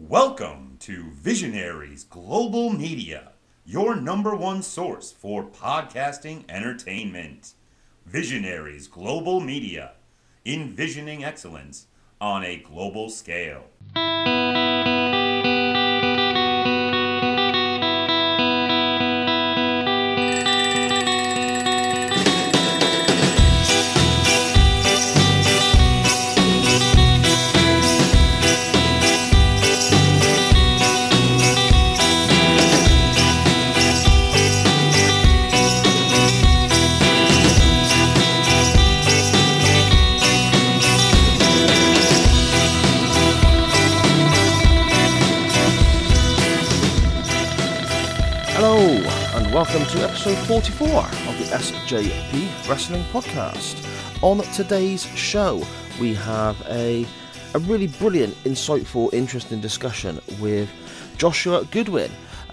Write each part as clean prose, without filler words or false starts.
Welcome to Visionaries Global Media, your number one source for podcasting entertainment. Visionaries Global Media, envisioning excellence on a global scale. Welcome to episode 44 of the SJP Wrestling Podcast. On today's show, we have a really brilliant, insightful, interesting discussion with Joshua Goodwin.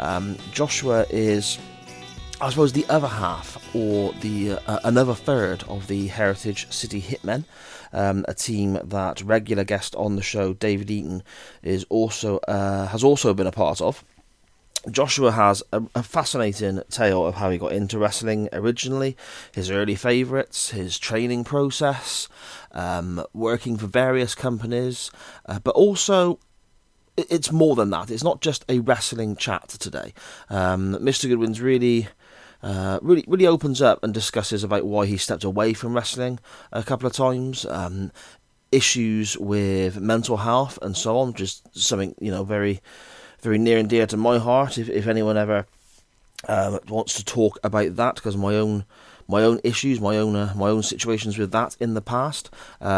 Joshua is, I suppose, the other half, or the another third of the Heritage City Hitmen, a team that regular guest on the show, David Eaton, has also been a part of. Joshua has a fascinating tale of how he got into wrestling originally, his early favourites, his training process, working for various companies, but also it's more than that. It's not just a wrestling chat today. Mr. Goodwin's really opens up and discusses about why he stepped away from wrestling a couple of times, issues with mental health and so on, just something, very near and dear to my heart. If anyone ever wants to talk about that, because my own issues, my own situations with that in the past,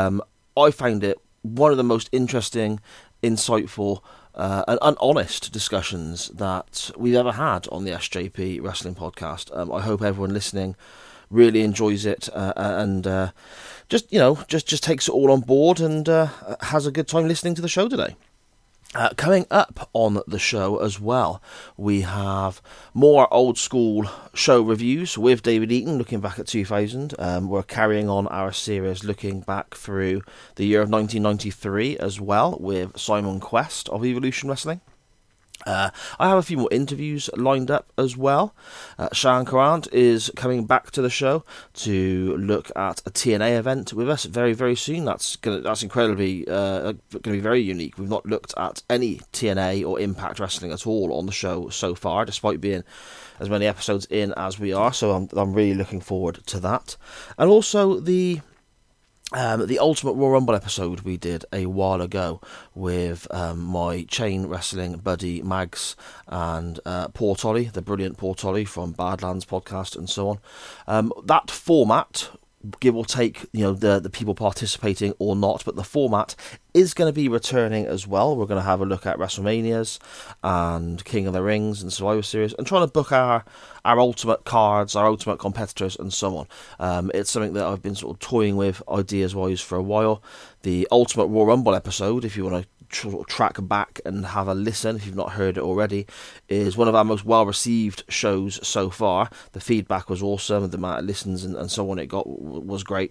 I find it one of the most interesting, insightful, and honest discussions that we've ever had on the SJP Wrestling Podcast. I hope everyone listening really enjoys it and just takes it all on board and has a good time listening to the show today. Coming up on the show as well, we have more old school show reviews with David Eaton, looking back at 2000. We're carrying on our series looking back through the year of 1993 as well, with Simon Quest of Evolution Wrestling. I have a few more interviews lined up as well. Sean Carant is coming back to the show to look at a TNA event with us very, very soon. That's incredibly going to be very unique. We've not looked at any TNA or Impact Wrestling at all on the show so far, despite being as many episodes in as we are. So I'm really looking forward to that. And also the Ultimate Royal Rumble episode we did a while ago with my chain wrestling buddy Mags and Paul Tolley, the brilliant Paul Tolley from Badlands podcast and so on. That format, give or take, the people participating or not, but the format is going to be returning as well. We're going to have a look at WrestleManias and King of the Rings and Survivor Series, and trying to book our ultimate cards, our ultimate competitors, and so on. It's something that I've been sort of toying with ideas-wise for a while. The Ultimate Royal Rumble episode, if you want to track back and have a listen if you've not heard it already, is one of our most well-received shows so far. The feedback was awesome, the amount of listens and so on it got was great.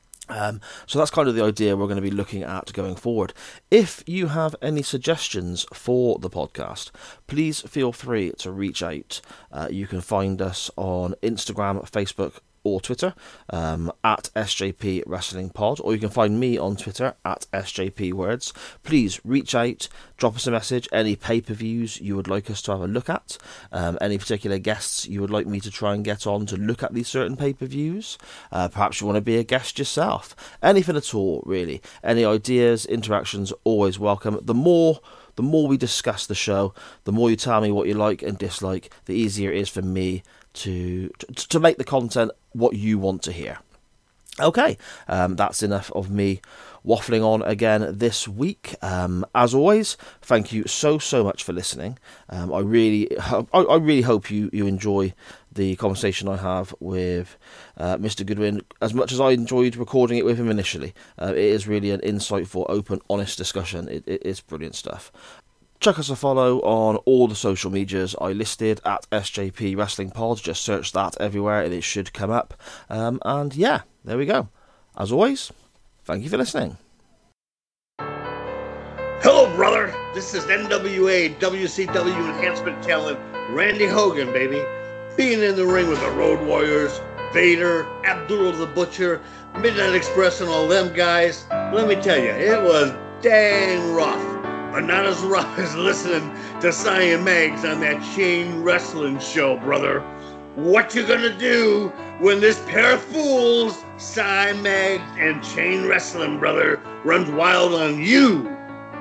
So that's kind of the idea we're going to be looking at going forward. If you have any suggestions for the podcast, please feel free to reach out. You can find us on Instagram, Facebook, or Twitter at SJP Wrestling Pod, or you can find me on Twitter at SJP Words. Please reach out, drop us a message, any pay-per-views you would like us to have a look at, any particular guests you would like me to try and get on to look at these certain pay-per-views. Perhaps you want to be a guest yourself. Anything at all, really. Any ideas, interactions, always welcome. The more we discuss the show, the more you tell me what you like and dislike, the easier it is for me to make the content what you want to hear. Okay, that's enough of me waffling on again this week. As always, thank you so much for listening. I really hope you enjoy the conversation I have with Mr. Goodwin as much as I enjoyed recording it with him initially. It is really an insightful, open, honest discussion. It's brilliant stuff. Chuck us a follow on all the social medias I listed at SJP Wrestling Pod. Just search that everywhere and it should come up. And yeah, there we go. As always, thank you for listening. Hello, brother. This is NWA WCW enhancement talent Randy Hogan, baby. Being in the ring with the Road Warriors, Vader, Abdullah the Butcher, Midnight Express, and all them guys. Let me tell you, it was dang rough. But not as rough as listening to Cyan Mags on that chain wrestling show, brother. What you gonna do when this pair of fools, Cyan Mags and chain wrestling, brother, runs wild on you?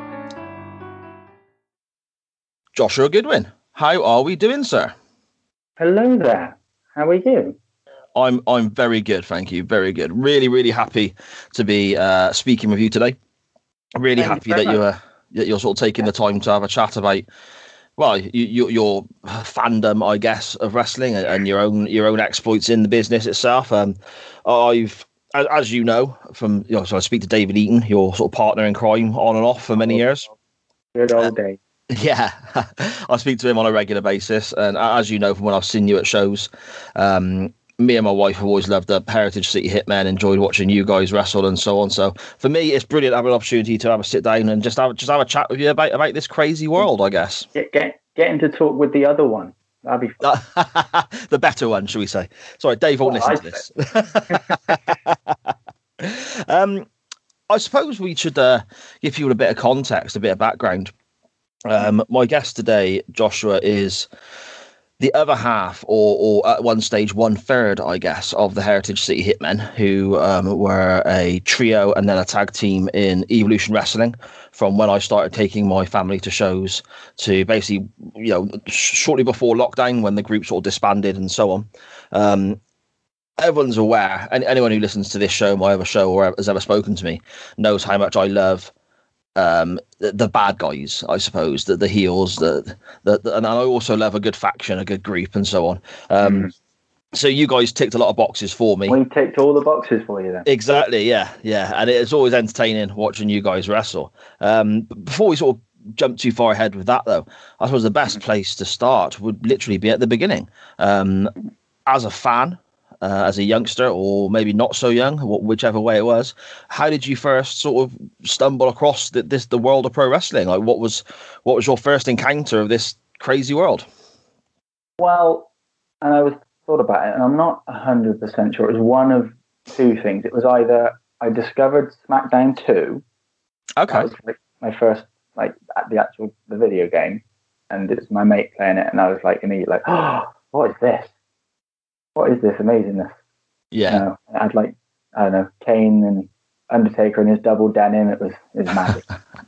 Joshua Goodwin, how are we doing, sir? Hello there. How are you? I'm very good, thank you. Very good. Really, really happy to be speaking with you today. Really happy that you're sort of taking the time to have a chat about, well, your fandom, I guess, of wrestling and your own exploits in the business itself. I've, as you know, so I speak to David Eaton, your sort of partner in crime, on and off for many years. Good old day. Yeah, I speak to him on a regular basis, and as you know from when I've seen you at shows, me and my wife have always loved the Heritage City Hitmen, enjoyed watching you guys wrestle and so on. So for me, it's brilliant to have an opportunity to have a sit down and just have a chat with you about this crazy world, I guess. Getting to talk with the other one. That'd be fun. The better one, shall we say. Sorry, Dave won't listen to this. I suppose we should give people a bit of context, a bit of background. My guest today, Joshua, is the other half, or at one stage 1/3, I guess, of the Heritage City Hitmen, who were a trio and then a tag team in Evolution Wrestling from when I started taking my family to shows to basically, shortly before lockdown when the group sort of disbanded and so on. Everyone's aware, and anyone who listens to this show, my other show, or has ever spoken to me, knows how much I love the bad guys, I suppose, the heels, and I also love a good faction, a good group, and so on. So you guys ticked a lot of boxes for me. We ticked all the boxes for you then. Exactly, yeah, and it's always entertaining watching you guys wrestle. Before we sort of jump too far ahead with that, though, I suppose the best place to start would literally be at the beginning. As a fan, as a youngster, or maybe not so young, whichever way it was, how did you first sort of stumble across the world of pro wrestling? Like, what was your first encounter of this crazy world? Well, and I thought about it, and I'm not 100% sure. It was one of two things. It was either I discovered SmackDown 2. Okay. That was like my first, like, the video game, and it was my mate playing it, and I was like immediately like, oh, what is this? What is this amazingness? Yeah. I had like, I don't know, Kane and Undertaker in his double denim. It was magic.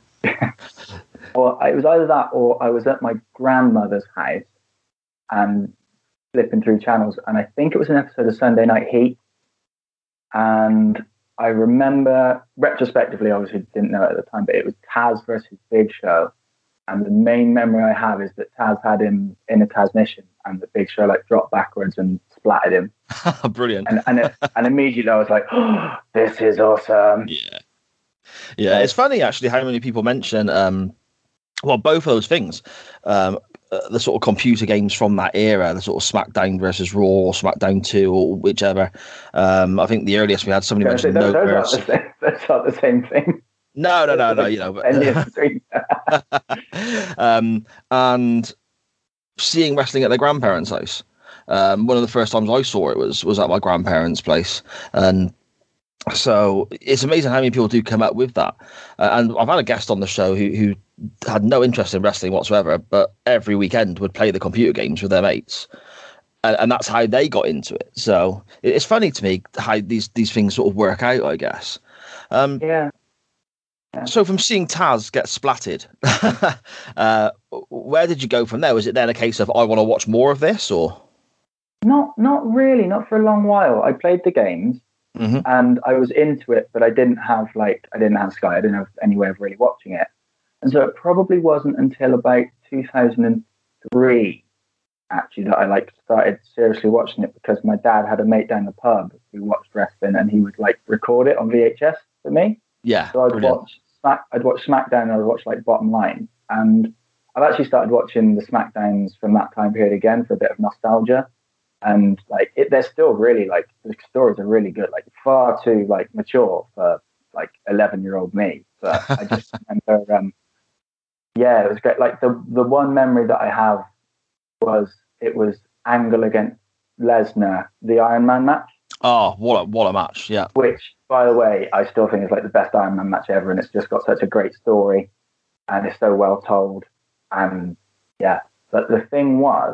Or it was either that, or I was at my grandmother's house and flipping through channels, and I think it was an episode of Sunday Night Heat. And I remember, retrospectively, obviously didn't know it at the time, but it was Taz versus Big Show. And the main memory I have is that Taz had him in a Tazmission, and the Big Show like dropped backwards and splattered him. Brilliant. And immediately I was like, oh, this is awesome. Yeah. It's funny actually how many people mention, both of those things, the sort of computer games from that era, the sort of SmackDown versus Raw or SmackDown 2 or whichever. I think the earliest we had somebody mention those aren't the same thing. No. And seeing wrestling at their grandparents' house. One of the first times I saw it was at my grandparents' place, and so it's amazing how many people do come up with that. And I've had a guest on the show who had no interest in wrestling whatsoever, but every weekend would play the computer games with their mates. And that's how they got into it. So it's funny to me how these things sort of work out, I guess. Yeah. So from seeing Taz get splatted, where did you go from there? Was it then a case of I want to watch more of this, or? Not really, not for a long while. I played the games and I was into it, but I didn't have Sky. I didn't have any way of really watching it. And so it probably wasn't until about 2003 actually that I started seriously watching it, because my dad had a mate down the pub who watched wrestling, and he would record it on VHS for me. Yeah. So I'd watch SmackDown, and I'd watch Bottom Line, and I've actually started watching the SmackDowns from that time period again for a bit of nostalgia. And they're still really the stories are really good, far too mature for 11-year-old me. But I just remember Yeah, it was great. Like the one memory that I have was it was Angle against Lesnar, the Iron Man match. Oh, what a match! Yeah. Which, by the way, I still think is like the best Iron Man match ever, and it's just got such a great story, and it's so well told, and yeah. But the thing was,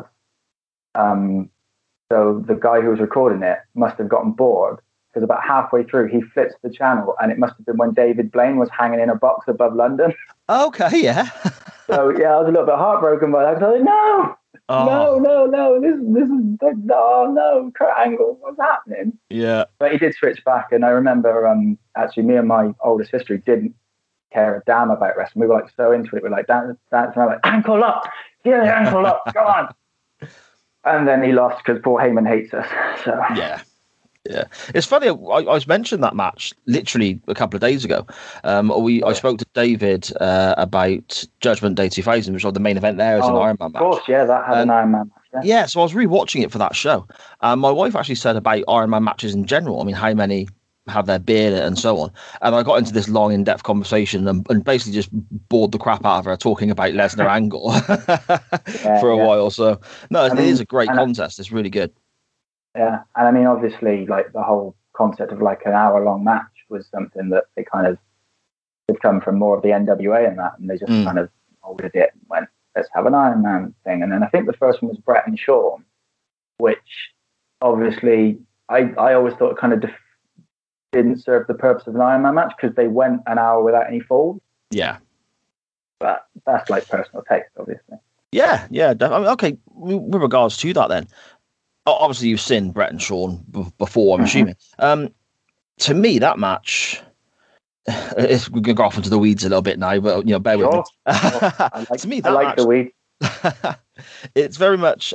so the guy who was recording it must have gotten bored because about halfway through he flips the channel, and it must have been when David Blaine was hanging in a box above London. Okay, yeah. So yeah, I was a little bit heartbroken by that. I was like, no, this is no, Kurt Angle, what's happening? Yeah. But he did switch back, and I remember actually me and my older sister didn't care a damn about wrestling. We were like so into it. We were like dancing, and I'm like, ankle up, get the ankle up, go on. And then he lost because Paul Heyman hates us. So yeah. It's funny. I was mentioned that match literally a couple of days ago. I spoke to David about Judgment Day 2000, which was the main event there as an Iron Man match. Of course, yeah, that had an Iron Man match. Yeah, so I was rewatching it for that show. My wife actually said about Iron Man matches in general. I mean, how many have their beard and so on. And I got into this long, in-depth conversation and basically just bored the crap out of her talking about Lesnar Angle for a while. So, no, it is a great contest. It's really good. Yeah, and I mean, obviously, like the whole concept of like an hour-long match was something that they kind of had come from more of the NWA and that, and they just kind of molded it and went, let's have an Iron Man thing. And then I think the first one was Bret and Shawn, which obviously I always thought it kind of didn't serve the purpose of an Iron Man match because they went an hour without any falls. Yeah. But that's like personal taste, obviously. Yeah. I mean, okay, with regards to that then, obviously you've seen Bret and Shawn before, I'm assuming. To me, that match, we're going to go off into the weeds a little bit now, but bear with me. To me, that match, the weeds. It's very much...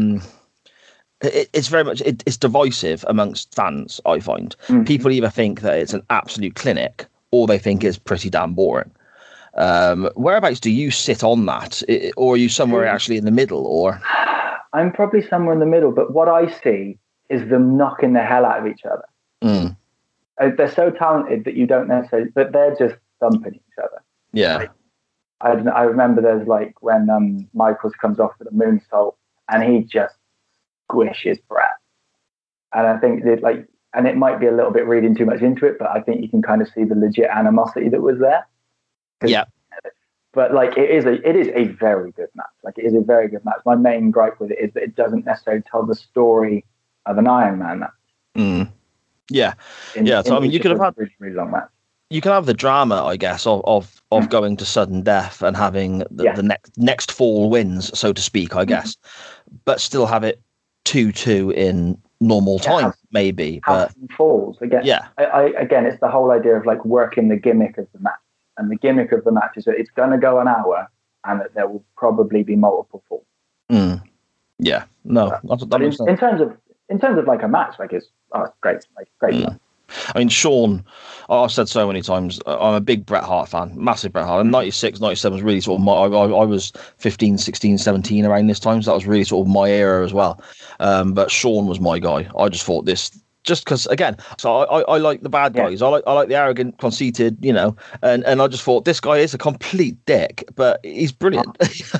It's divisive amongst fans, I find. Mm-hmm. People either think that it's an absolute clinic or they think it's pretty damn boring. Whereabouts do you sit on that? Or are you somewhere actually in the middle? Or I'm probably somewhere in the middle, but what I see is them knocking the hell out of each other. They're so talented that you don't necessarily, but they're just thumping each other. Yeah. Like, I remember there's like when Michaels comes off with a moonsault and he just squishes Bret. And I think that and it might be a little bit reading too much into it, but I think you can kind of see the legit animosity that was there. Yeah. But like it is a very good match. Like it is a very good match. My main gripe with it is that it doesn't necessarily tell the story of an Iron Man match. Yeah. So I mean, you could have had really, really long match. You can have the drama, I guess, of going to sudden death and having the next fall wins, so to speak, I guess, but still have it 2-2 in normal time, maybe. But falls again. Yeah. Again, it's the whole idea of like working the gimmick of the match. And the gimmick of the match is that it's going to go an hour and that there will probably be multiple falls. Yeah. No. But in terms of like a match, like it's great. Like great. I mean, Shawn, I've said so many times, I'm a big Bret Hart fan, massive Bret Hart. And 96, 97 was really sort of I was 15, 16, 17 around this time, so that was really sort of my era as well. But Shawn was my guy. I just thought this, just because, again, so I like the bad guys. I like the arrogant, conceited, and I just thought this guy is a complete dick, but he's brilliant.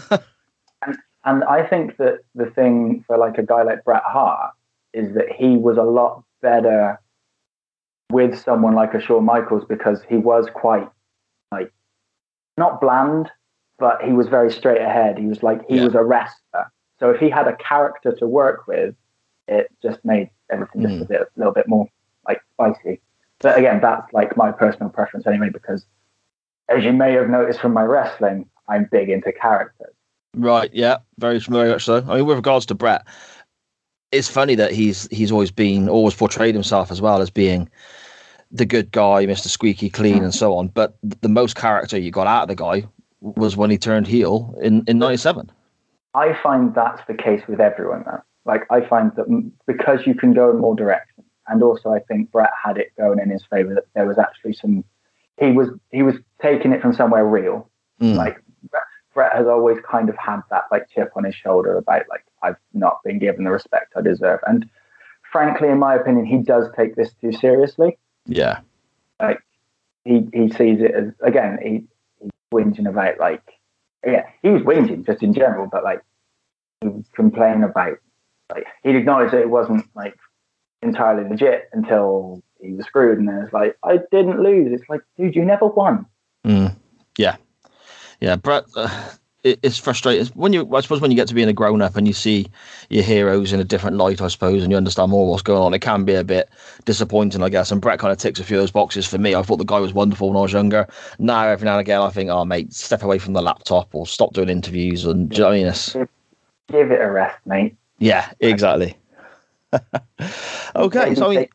And I think that the thing for like a guy like Bret Hart is that he was a lot better with someone like a Shawn Michaels because he was quite like not bland, but he was very straight ahead. He was like was a wrestler. So if he had a character to work with, it just made everything just a little bit more like spicy. But again, that's like my personal preference anyway, because as you may have noticed from my wrestling, I'm big into characters. Right. Yeah. Very much so. I mean, with regards to Bret, it's funny that he's always portrayed himself as well as being the good guy, Mr. Squeaky Clean and so on. But the most character you got out of the guy was when he turned heel in 97. I find that's the case with everyone now. Like, I find that because you can go in more directions, and also I think Bret had it going in his favor that there was actually he was taking it from somewhere real. Like, Bret has always kind of had that like chip on his shoulder about like, I've not been given the respect I deserve. And frankly, in my opinion, he does take this too seriously. Yeah. Like he sees it as, again, he's whinging about like yeah, he was whinging just in general, but like he would complain about, like he'd acknowledge that it wasn't like entirely legit until he was screwed, and then it's like, I didn't lose. It's like, dude, you never won. Yeah, Brett. It's frustrating I suppose when you get to being a grown up and you see your heroes in a different light, I suppose, and you understand more what's going on. It can be a bit disappointing, I guess. And Brett kind of ticks a few of those boxes for me. I thought the guy was wonderful when I was younger. Now, every now and again, I think, oh, mate, step away from the laptop or stop doing interviews. And do you know what I mean? Give it a rest, mate. Yeah, exactly. Okay, so I mean,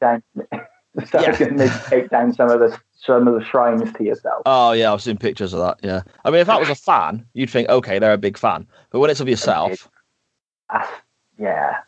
take down some of the shrines to yourself. Oh yeah, I've seen pictures of that. Yeah, I mean, if that was a fan, you'd think, okay, they're a big fan. But when it's of yourself, yeah.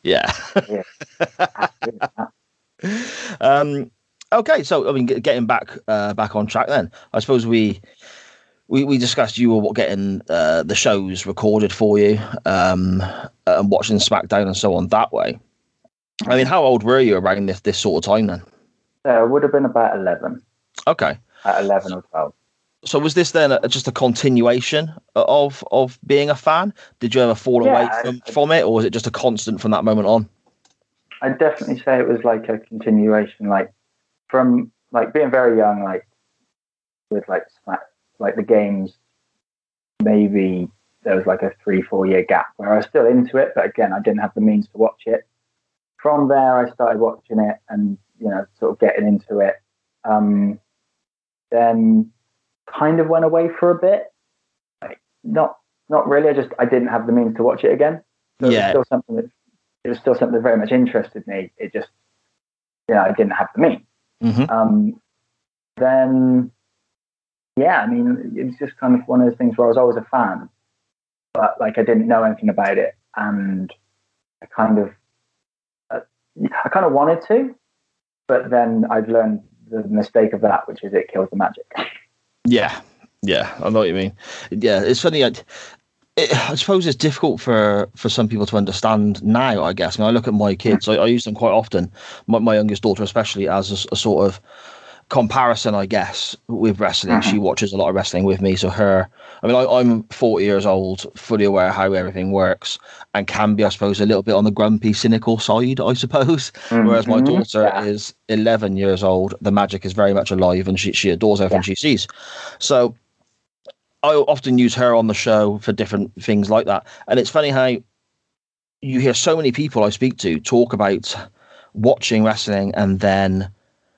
Okay, so I mean, getting back on track, then I suppose we discussed you were getting the shows recorded for you, and watching SmackDown and so on that way. I mean, how old were you around this sort of time then? I would have been about 11. Okay. At 11 or 12. So was this then just a continuation of being a fan? Did you ever fall away from it, or was it just a constant from that moment on? I'd definitely say it was like a continuation, like from like being very young, like with like the games. Maybe there was like a 3-4 year gap where I was still into it, but again, I didn't have the means to watch it. From there, I started watching it and, you know, sort of getting into it. Then kind of went away for a bit. Like, not really. I didn't have the means to watch it again. So yeah. It was still something that very much interested me. It just, I didn't have the means. Mm-hmm. Then, yeah, I mean, it's just kind of one of those things where I was always a fan, but like I didn't know anything about it, and I kind of wanted to, but then I've learned the mistake of that, which is it kills the magic. Yeah, I know what you mean. Yeah, it's funny. I suppose it's difficult for some people to understand now, I guess. I mean, I look at my kids. I use them quite often, my youngest daughter especially, as a sort of comparison, I guess, with wrestling. She watches a lot of wrestling with me. So I'm 40 years old, fully aware how everything works, and can be, I suppose, a little bit on the grumpy, cynical side, I suppose. Whereas my daughter is 11 years old. The magic is very much alive, and she adores everything she sees. So I often use her on the show for different things like that. And it's funny how you hear so many people I speak to talk about watching wrestling and then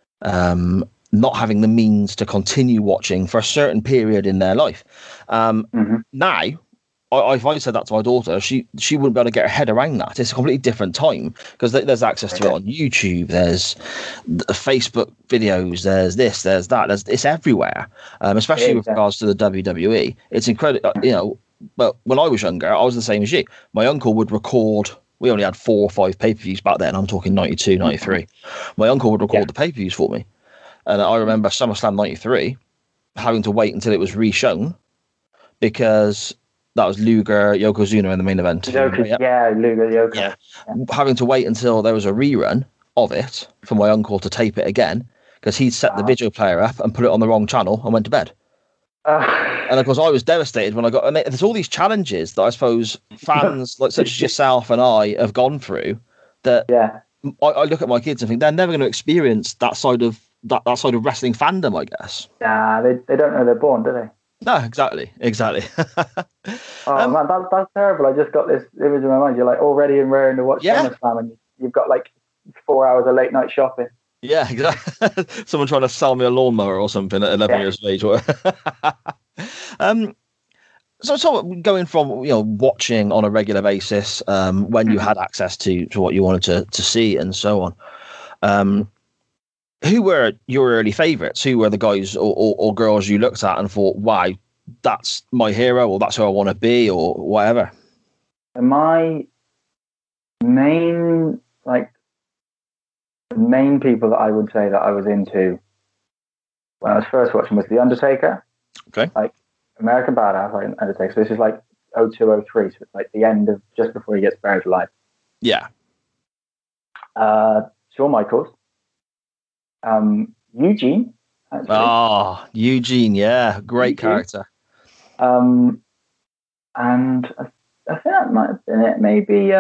not having the means to continue watching for a certain period in their life. Now, if I said that to my daughter, she wouldn't be able to get her head around that. It's a completely different time because there's access to it on YouTube. There's Facebook videos. There's this. There's that. It's everywhere. Especially with regards to the WWE. It's incredible. But when I was younger, I was the same as you. My uncle would record. We only had 4 or 5 pay-per-views back then. I'm talking 92, 93. My uncle would record the pay-per-views for me. And I remember SummerSlam 93 having to wait until it was re-shown because that was Luger, Yokozuna in the main event. Luger, Yoko. Yeah. Having to wait until there was a rerun of it for my uncle to tape it again because he'd set the video player up and put it on the wrong channel and went to bed. And of course, I was devastated when I got. And there's all these challenges that I suppose fans like such as yourself and I have gone through. That I look at my kids and think they're never going to experience that side of wrestling fandom, I guess. Nah, they don't know they're born, do they? No, exactly. Man, that's terrible. I just got this image in my mind. You're like already and raring to watch SummerSlam, and you've got like 4 hours of late night shopping. Yeah, exactly. Someone trying to sell me a lawnmower or something at 11 years of age. So going from watching on a regular basis, when you had access to what you wanted to see and so on, who were your early favourites? Who were the guys or girls you looked at and thought, wow, that's my hero, or that's who I want to be, or whatever? My main people that I would say that I was into when I was first watching was The Undertaker. Okay. Like American Badass, like Undertaker. So this is like 02, 03, so it's like the end of just before he gets buried alive. Yeah. Shawn Michaels. Eugene. Actually. Eugene, yeah. Great character. and I think that might have been it. Maybe,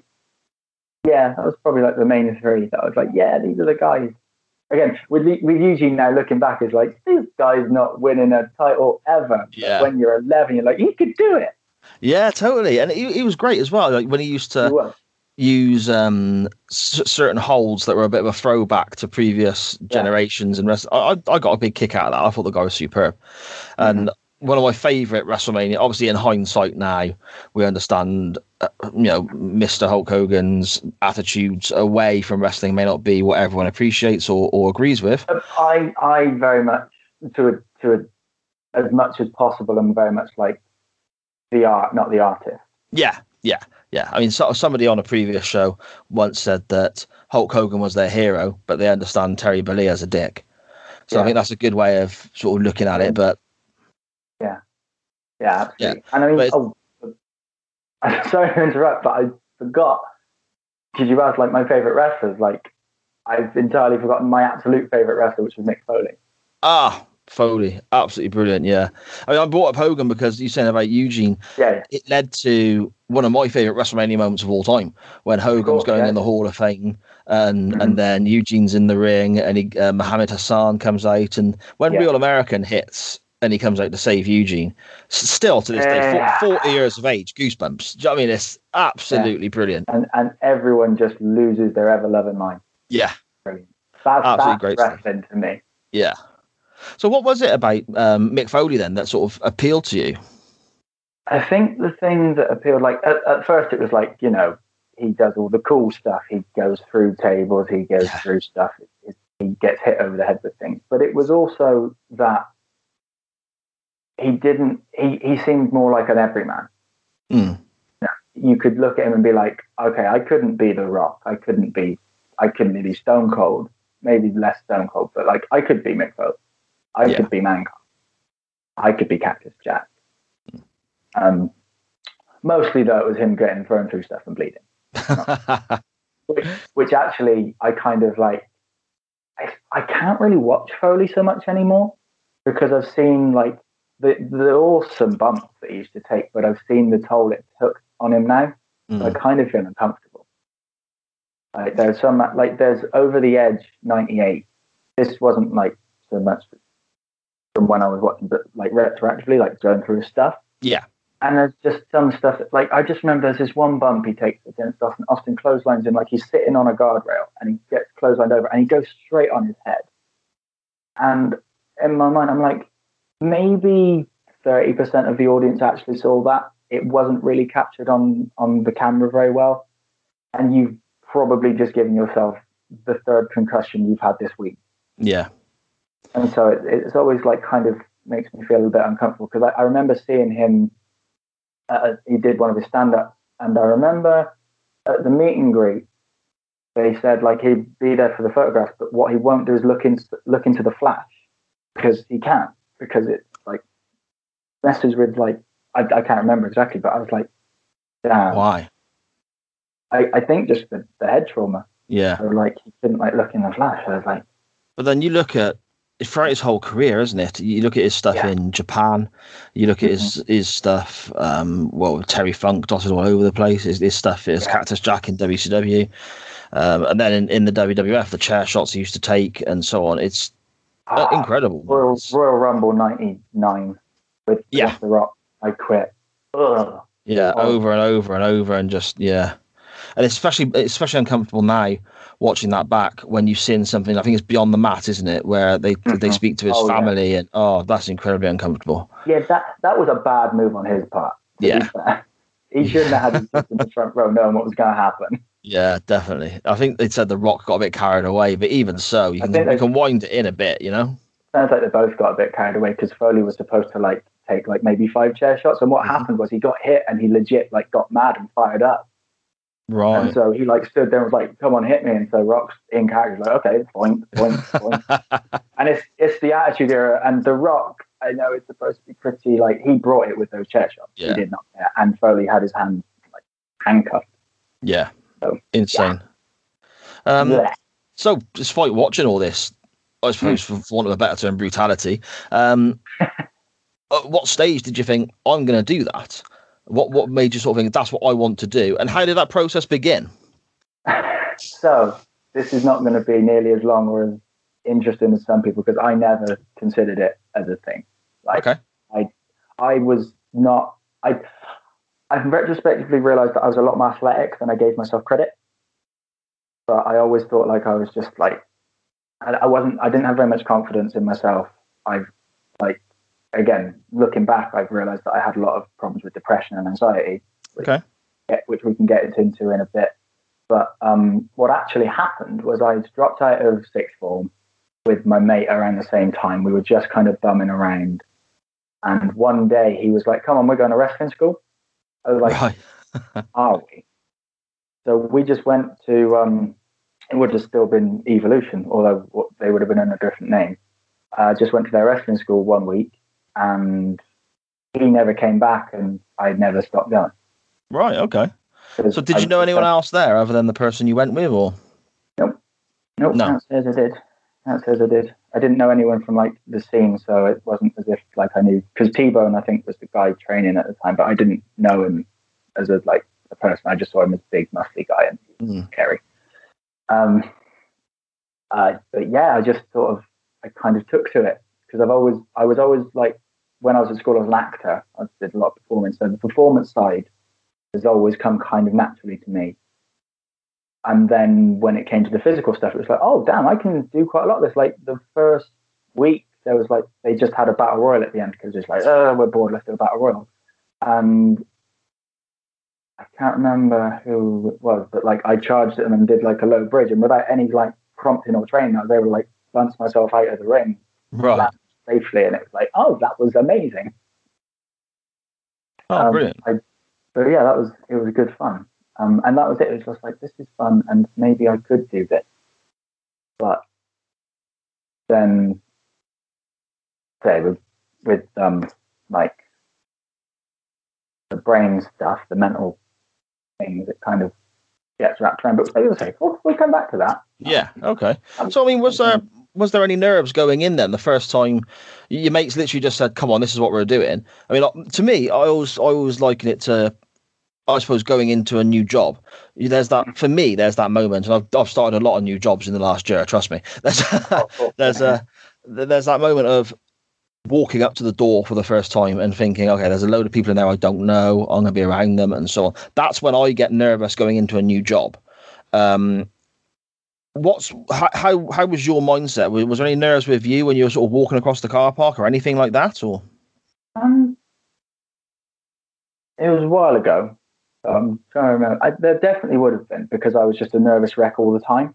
yeah, that was probably like the main three that I was like, yeah, these are the guys. Again, with Eugene now looking back, is like, this guy's not winning a title ever. Yeah. But when you're 11, you're like, he could do it. Yeah, totally. And he was great as well. Like when he used to use certain holds that were a bit of a throwback to previous generations and rest. I got a big kick out of that. I thought the guy was superb. And one of my favourite WrestleMania, obviously in hindsight now, we understand, Mr. Hulk Hogan's attitudes away from wrestling may not be what everyone appreciates or agrees with. I very much, to as much as possible, I'm very much like the art, not the artist. Yeah. I mean, somebody on a previous show once said that Hulk Hogan was their hero, but they understand Terry Bollea as a dick. So I think that's a good way of sort of looking at it. But yeah, absolutely. And I mean, I'm sorry to interrupt, but I forgot, because you asked like my favorite wrestlers. Like, I've entirely forgotten my absolute favorite wrestler, which was Mick Foley. Foley, absolutely brilliant. Yeah, I mean, I brought up Hogan because you saying about Eugene. Yeah, it led to one of my favorite WrestleMania moments of all time when Hogan's going in the Hall of Fame, and then Eugene's in the ring, and Muhammad Hassan comes out, and when Real American hits, and he comes out to save Eugene. Still to this day, 40 years of age, goosebumps. Do you know what I mean? It's absolutely brilliant, and everyone just loses their ever loving mind. Yeah, brilliant. That's great wrestling to me. Yeah. So what was it about Mick Foley then that sort of appealed to you? I think the thing that appealed, like at first it was like, he does all the cool stuff. He goes through tables, he goes through stuff. He gets hit over the head with things. But it was also that he seemed more like an everyman. You could look at him and be like, okay, I couldn't be The Rock. I couldn't be Stone Cold. Maybe less Stone Cold, but like I could be Mick Foley. I could be Mankind. I could be Cactus Jack. Mostly though, it was him getting thrown through stuff and bleeding. which actually I kind of like. I can't really watch Foley so much anymore because I've seen like the awesome bumps that he used to take, but I've seen the toll it took on him now. So I kind of feel uncomfortable. Like there's Over the Edge 98. This wasn't like so much from when I was watching, but like retroactively, like going through his stuff. Yeah. And there's just some stuff that, like, I just remember there's this one bump he takes against Austin. Austin clotheslines him, like he's sitting on a guardrail and he gets clotheslined over and he goes straight on his head. And in my mind, I'm like, maybe 30% of the audience actually saw that. It wasn't really captured on the camera very well. And you've probably just given yourself the third concussion you've had this week. Yeah. And so it's always like kind of makes me feel a bit uncomfortable because I remember seeing him. He did one of his stand-ups, and I remember at the meet and greet, they said like he'd be there for the photographs, but what he won't do is look into the flash because he can't, because it like messes with like I can't remember exactly, but I was like, damn. Why? I think just the head trauma. Yeah. So like he couldn't like look in the flash. I was like, but then you look at throughout his whole career, isn't it? You look at his stuff in Japan, you look at his stuff, Terry Funk dotted all over the place, his stuff is Cactus Jack in WCW, and then in the WWF, the chair shots he used to take and so on. It's incredible. Royal Rumble 99 with The Rock, I quit. Ugh. Yeah, over and over and over and just, and it's especially uncomfortable now watching that back when you've seen something, I think it's Beyond the Mat, isn't it, where they speak to his family and that's incredibly uncomfortable. Yeah, that was a bad move on his part. Yeah. He shouldn't have had him in the front row knowing what was going to happen. Yeah, definitely. I think they said The Rock got a bit carried away, but even so, you can wind it in a bit, Sounds like they both got a bit carried away because Foley was supposed to like take like maybe 5 chair shots, and what happened was he got hit and he legit like got mad and fired up. Right. And so he like stood there and was like, come on, hit me. And so Rock's in character like, okay, point. And it's the Attitude Era, and The Rock, I know it's supposed to be pretty like he brought it with those chair shots. Yeah. He did not care. And Foley had his hands like handcuffed. Yeah. So, insane. Yeah. So despite watching all this, I suppose for want of a better term, brutality, at what stage did you think I'm going to do that? What made you sort of think that's what I want to do? And how did that process begin? So this is not going to be nearly as long or as interesting as some people, because I never considered it as a thing. Like, okay. I was not. I've retrospectively realized that I was a lot more athletic than I gave myself credit. But I always thought like I was just like, I didn't have very much confidence in myself. Again, looking back, I've realized that I had a lot of problems with depression and anxiety, which we can get into in a bit. But what actually happened was I dropped out of sixth form with my mate around the same time. We were just kind of bumming around. And one day he was like, come on, we're going to wrestling school. I was like, right. Are we? So we just went to, it would have still been Evolution, although they would have been in a different name. Just went to their wrestling school 1 week, and he never came back, and I never stopped going. Right, okay. So did you know anyone else there other than the person you went with, or? Nope. No. That says I did. I didn't know anyone from like the scene, so it wasn't as if like I knew, because T-Bone I think was the guy training at the time, but I didn't know him as a person. I just saw him as a big muscly guy and scary. But yeah, I just I kind of took to it, because I was always like, when I was at school, I was an actor. I did a lot of performance, so the performance side has always come kind of naturally to me. And then when it came to the physical stuff, it was like, oh, damn, I can do quite a lot of this. Like the first week, there was like, they just had a battle royal at the end, because it's like, oh, we're bored, let's do a battle royal. And I can't remember who it was, but like I charged it and did like a low bridge, and without any like prompting or training, I was able to like bounce myself out of the ring safely, and it was like, oh, that was amazing. Oh, brilliant. But yeah, it was good fun. And that was it. It was just like, this is fun, and maybe I could do this. But then, say with like the brain stuff, the mental things, it kind of gets wrapped around. But we'll come back to that. Yeah. Okay. So I mean, was there any nerves going in then the first time your mates literally just said, come on, this is what we're doing? I mean, to me, I always liken it to, I suppose, going into a new job. There's that moment, and I've started a lot of new jobs in the last year, trust me. There's that moment of walking up to the door for the first time and thinking, okay, there's a load of people in there I don't know, I'm going to be around them and so on. That's when I get nervous going into a new job. How was your mindset? Was there any nerves with you when you were sort of walking across the car park or anything like that? Or it was a while ago. I'm trying to remember. There definitely would have been, because I was just a nervous wreck all the time.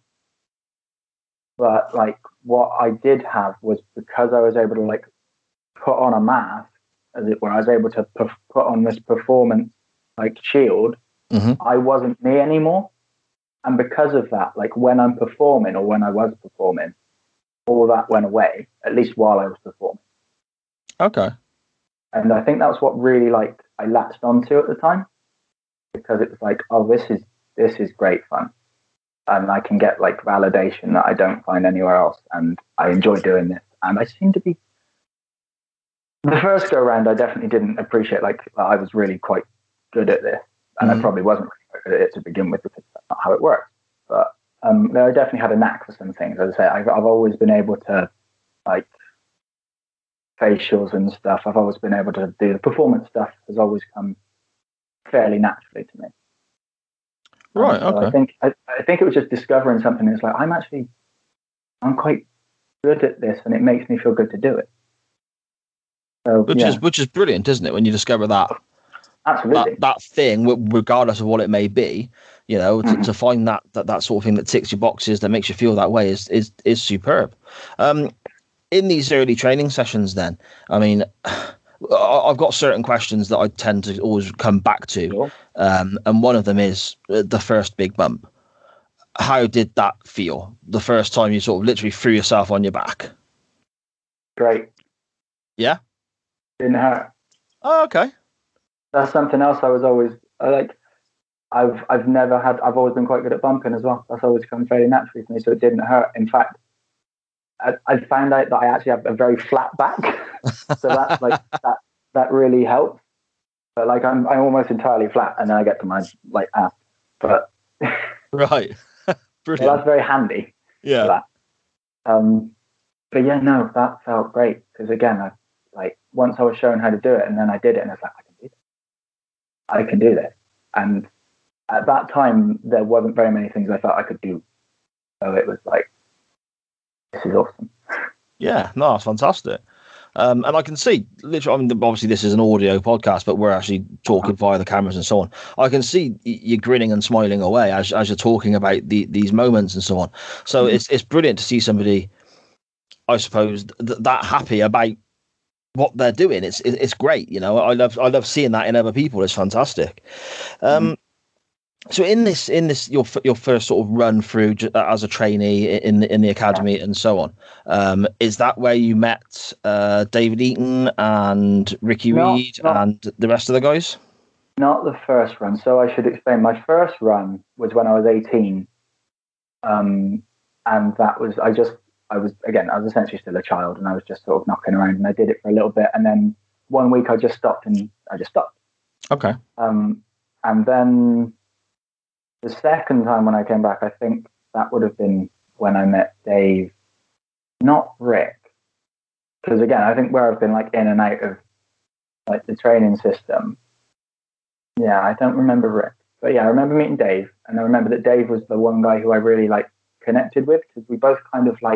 But like what I did have was, because I was able to like put on a mask, as it were, I was able to put on this performance like shield. I wasn't me anymore. And because of that, like when I'm performing, or when I was performing, all that went away, at least while I was performing. Okay. And I think that's what really like I latched onto at the time, because it was like, oh, this is great fun. And I can get like validation that I don't find anywhere else. And I enjoy doing this. And I seem to be, the first go around, I definitely didn't appreciate, like I was really quite good at this. And I probably wasn't really good at it to begin with, because that's not how it works. But I definitely had a knack for some things. As I say, I've always been able to, like, facials and stuff. I've always been able to do the performance stuff. Has always come fairly naturally to me. Right. So okay. I think it was just discovering something. It's like, I'm quite good at this, and it makes me feel good to do it. So, which is brilliant, isn't it? When you discover that. Absolutely. That thing, regardless of what it may be, you know, to find that sort of thing that ticks your boxes, that makes you feel that way is superb. In these early training sessions, then, I mean, I've got certain questions that I tend to always come back to, sure. And one of them is the first big bump. How did that feel the first time you sort of literally threw yourself on your back? Great. Yeah. Didn't hurt. Oh, okay. That's something else I was always like. I've always been quite good at bumping as well. That's always come fairly naturally for me, so it didn't hurt. In fact, I found out that I actually have a very flat back, so that's like that really helps. but like I'm almost entirely flat, and then I get to my like ass. But Right. Brilliant. well, that's very handy. Yeah. For that. But yeah, no, that felt great because again, I like once I was shown how to do it, and then I did it, and I was like, I can do this. And at that time, there wasn't very many things I felt I could do, so it was like, this is awesome. Yeah, no, it's fantastic. And I can see, literally, I mean, obviously this is an audio podcast, but we're actually talking via the cameras and so on. I can see you grinning and smiling away as you're talking about these moments and so on. So it's brilliant to see somebody, I suppose, that happy about what they're doing. It's great, you know. I love seeing that in other people. It's fantastic. So in this your first sort of run through as a trainee in the academy and so on, is that where you met David Eaton and Ricky Reed and the rest of the guys? Not the first run. So I should explain. My first run was when I was 18, and that was I was essentially still a child, and I was just sort of knocking around, and I did it for a little bit, and then one week I just stopped. Okay. And then the second time when I came back, I think that would have been when I met Dave, not Rick, because again, I think where I've been like in and out of like the training system. Yeah, I don't remember Rick, but yeah, I remember meeting Dave, and I remember that Dave was the one guy who I really like connected with because we both kind of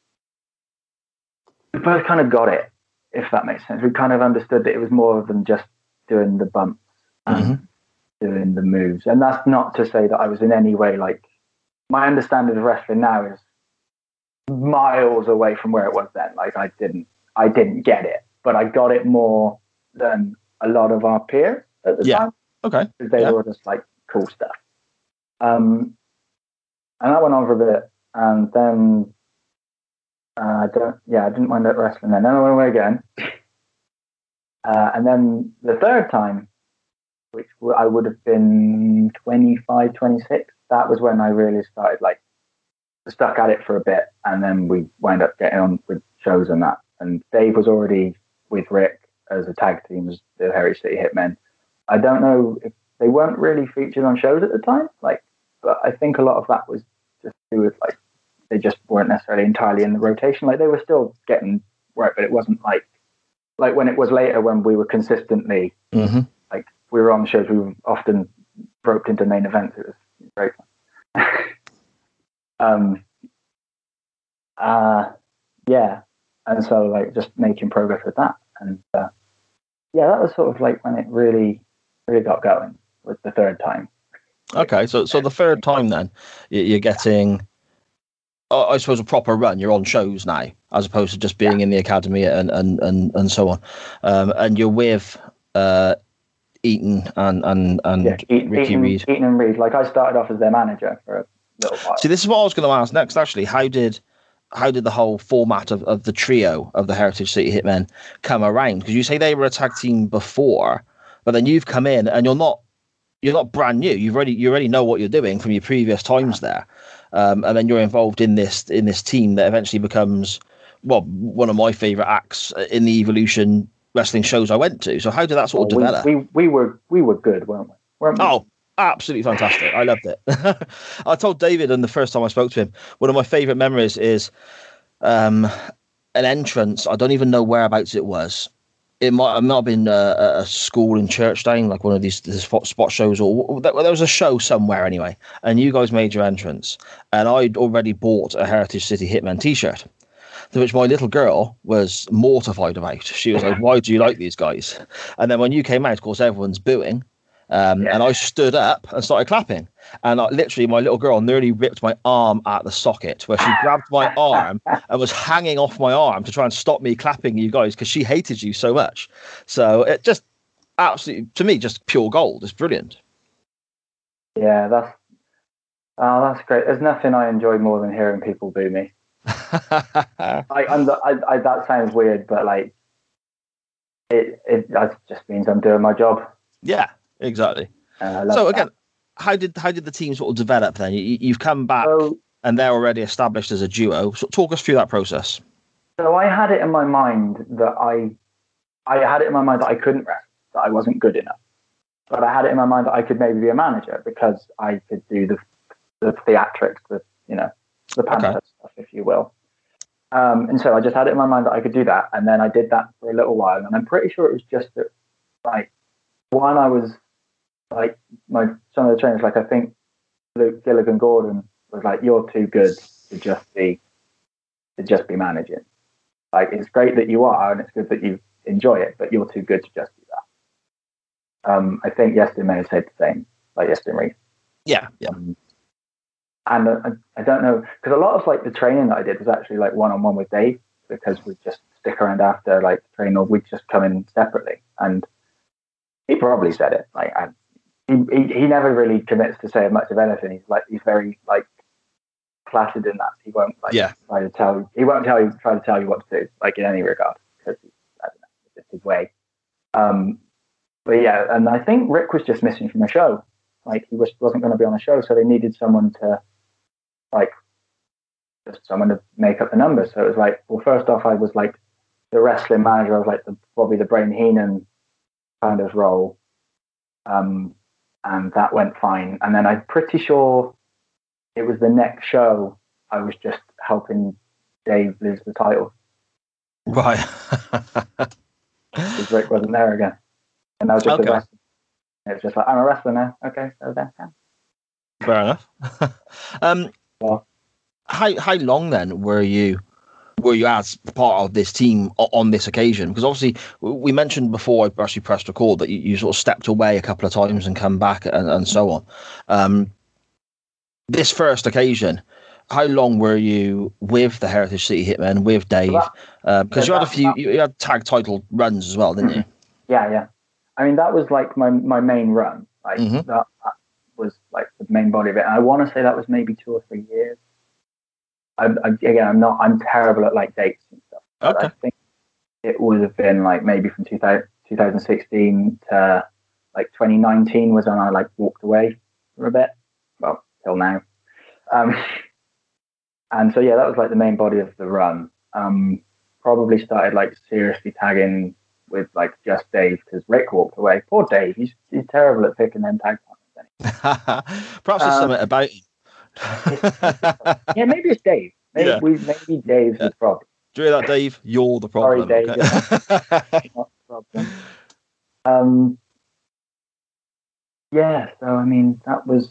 got it, if that makes sense. We kind of understood that it was more than just doing the bumps and doing the moves. And that's not to say that I was in any way like, my understanding of wrestling now is miles away from where it was then. Like I didn't get it, but I got it more than a lot of our peers at the time. Okay. Because they were just like cool stuff. And that went on for a bit, and then I didn't wind up wrestling then. Then I went away again. And then the third time, which I would have been 25, 26, that was when I really started like stuck at it for a bit, and then we wound up getting on with shows and that. And Dave was already with Rick as a tag team as the Heritage City Hitmen. I don't know if they weren't really featured on shows at the time, like, but I think a lot of that was just to do with like they just weren't necessarily entirely in the rotation. Like they were still getting work, but it wasn't like when it was later when we were consistently like we were on shows, we were often roped into main events. It was great fun. Yeah, and so like just making progress with that, and that was sort of like when it really got going with the third time. Okay, so the third time then you're getting, I suppose, a proper run. You're on shows now, as opposed to just being in the academy and so on. And you're with Eaton and Ricky Reed. Eaton and Reed. Like I started off as their manager for a little while. See, this is what I was going to ask next. Actually, how did the whole format of the trio of the Heritage City Hitmen come around? Because you say they were a tag team before, but then you've come in and you're not brand new. You already know what you're doing from your previous times there, and then you're involved in this team that eventually becomes, well, one of my favorite acts in the Evolution wrestling shows I went to. So how did that sort of develop? We were good, weren't we? Oh, absolutely fantastic! I loved it. I told David, and the first time I spoke to him, one of my favorite memories is an entrance. I don't even know whereabouts it was. It might have been a school in Churchdown, like one of these spot shows, or there was a show somewhere anyway. And you guys made your entrance, and I'd already bought a Heritage City Hitman T-shirt, to which my little girl was mortified about. She was like, "Why do you like these guys?" And then when you came out, of course, everyone's booing. And I stood up and started clapping, and literally my little girl nearly ripped my arm out the socket, where she grabbed my arm and was hanging off my arm to try and stop me clapping you guys because she hated you so much. So it just absolutely, to me, just pure gold. It's brilliant. Yeah, that's great. There's nothing I enjoy more than hearing people boo me. That sounds weird, but like it just means I'm doing my job. Yeah. Exactly. So again, how did the team sort of develop then? You've come back and they're already established as a duo. So talk us through that process. So I had it in my mind that I couldn't wrestle, that I wasn't good enough. But I had it in my mind that I could maybe be a manager because I could do the theatrics, the panther stuff, if you will. And so I just had it in my mind that I could do that. And then I did that for a little while. And I'm pretty sure it was just that, like, one, I was like, some of the trainers, like, I think Luke Gilligan Gordon was like, you're too good to just be managing. Like, it's great that you are, and it's good that you enjoy it, but you're too good to just do that. I think Yestin may have said the same, like Yestin Reed. Yeah. And I don't know, because a lot of like the training that I did was actually like one-on-one with Dave, because we'd just stick around after like train, or we'd just come in separately. And he probably said it. Like, he never really commits to say much of anything. He's very like placid in that. He won't try to tell you what to do, like in any regard, because I don't know, it's just his way. But yeah, and I think Rick was just missing from the show. Like, he wasn't going to be on the show, so they needed someone to make up the numbers. So it was like, well, first off, I was like the wrestling manager. I was like probably the Brain Heenan kind of role, and that went fine. And then I'm pretty sure it was the next show I was just helping Dave lose the title. Right. Because Rick wasn't there again. And that was just a wrestling. It was just like, I'm a wrestler now. Okay, so there. Fair enough. How long then were you as part of this team on this occasion? Because obviously we mentioned before I actually pressed record that you sort of stepped away a couple of times and come back and so on. This first occasion, how long were you with the Heritage City Hitmen, with Dave? Because you had tag title runs as well, didn't you? Yeah. I mean, that was like my main run. Like that was like the main body of it. And I want to say that was maybe 2 or 3 years. I'm terrible at like dates and stuff. But I think it would have been like maybe from 2016 to like 2019 was when I like walked away for a bit. Well, till now. And so, yeah, that was like the main body of the run. Probably started like seriously tagging with like just Dave, because Rick walked away. Poor Dave, he's terrible at picking them tag partners. Perhaps there's something about him. Yeah, maybe it's Dave. Maybe Dave's the problem. Do you hear that, Dave? You're the problem. Sorry, Dave. Okay. Not the problem. Yeah, so I mean, that was.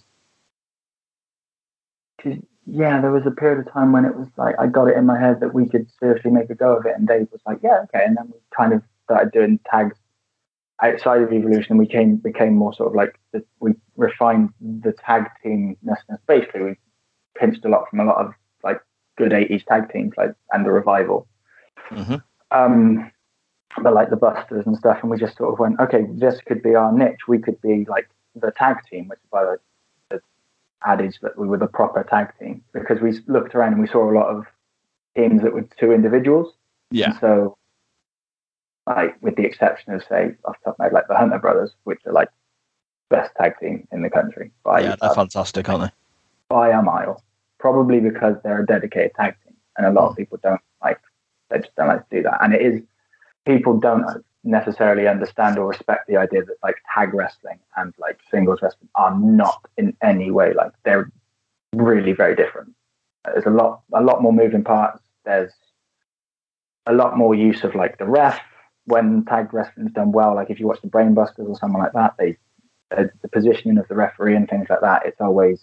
Yeah, there was a period of time when it was like I got it in my head that we could seriously make a go of it, and Dave was like, "Yeah, okay." And then we kind of started doing tags outside of Evolution. We became more sort of like we refined the tag team ness. Basically, we pinched a lot from a lot of like good 80s tag teams, like and the Revival, but like the Busters and stuff. And we just sort of went, okay, this could be our niche. We could be like the tag team, which is by the adage that we were the proper tag team, because we looked around and we saw a lot of teams that were 2 individuals. Yeah. And so, like, with the exception of, say, off the top of my head, like the Hunter Brothers, which are like best tag team in the country. They're fantastic, aren't they? By a mile. Probably because they're a dedicated tag team, and a lot of people they just don't like to do that. And it is, people don't necessarily understand or respect the idea that like tag wrestling and like singles wrestling are not in any way, like, they're really very different. There's a lot more moving parts. There's a lot more use of like the ref when tag wrestling is done well. Like if you watch the Brainbusters or someone like that, the positioning of the referee and things like that, it's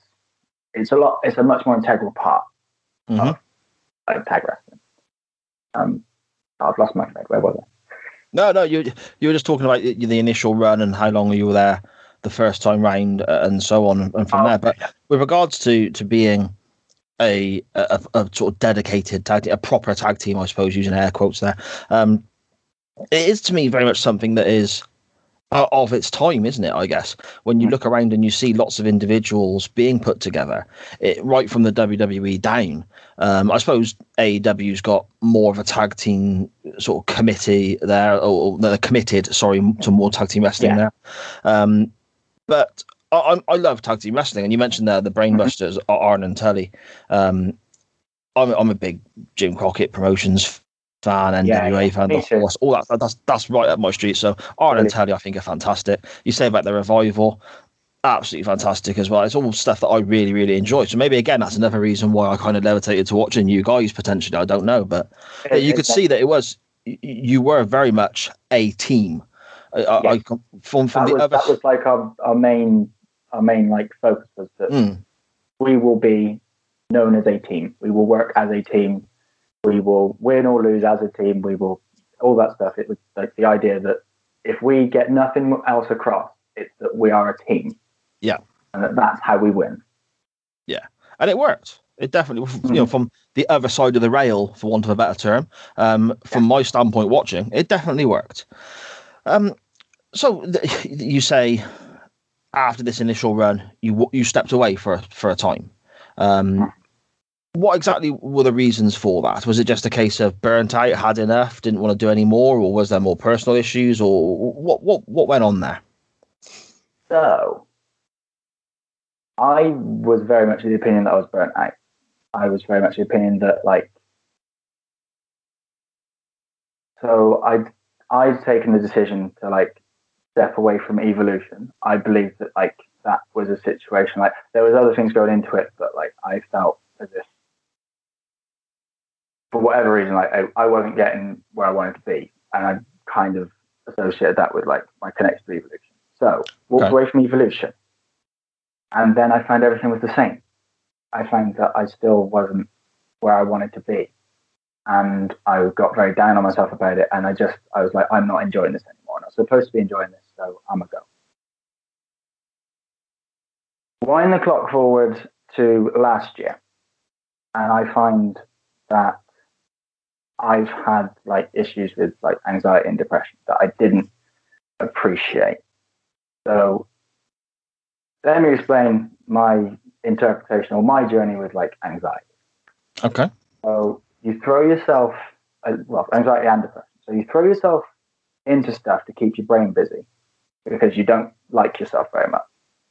a much more integral part of like tag wrestling. I've lost my thread. Where was I? No, you were just talking about the initial run and how long you were there the first time round and so on and from there. But with regards to being a sort of dedicated tag team, a proper tag team, I suppose, using air quotes there, it is to me very much something that is of its time, isn't it? I guess when you look around and you see lots of individuals being put together, right from the WWE down. I suppose AEW's got more of a tag team sort of committee there, or they're committed, to more tag team wrestling there. But I love tag team wrestling, and you mentioned there the Brainbusters, Arn and Tully. I'm a big Jim Crockett Promotions fan, NWA fan, me the too. Horse, all that's right up my street. So Ireland Telly, I think, are fantastic. You say about the revival, absolutely fantastic as well. It's all stuff that I really, really enjoy. So maybe again, that's another reason why I kind of levitated to watching you guys potentially. I don't know, but you could see that you were very much a team. From the other. That was like our main like focus was that we will be known as a team. We will work as a team. We will win or lose as a team. We will all that stuff. It was like the idea that if we get nothing else across, it's that we are a team. Yeah, and that's how we win. Yeah, and it worked. It definitely, from the other side of the rail, for want of a better term, from my standpoint, watching it definitely worked. So you say after this initial run, you stepped away for a time. What exactly were the reasons for that? Was it just a case of burnt out, had enough, didn't want to do any more, or was there more personal issues, or what went on there? So, I was very much of the opinion that I was burnt out. I was very much of the opinion that so I'd taken the decision to step away from Evolution. I believed that that was a situation there was other things going into it, but I felt as if for whatever reason I wasn't getting where I wanted to be, and I kind of associated that with my connection to Evolution. So walked away from Evolution, and then I found everything was the same. I found that I still wasn't where I wanted to be, and I got very down on myself about it. And I was like, I'm not enjoying this anymore. And I was supposed to be enjoying this, so I'm gonna go. Wind the clock forward to last year, and I find that I've had issues with anxiety and depression that I didn't appreciate. So let me explain my interpretation or my journey with anxiety. Okay. So you throw yourself, anxiety and depression. So you throw yourself into stuff to keep your brain busy because you don't like yourself very much.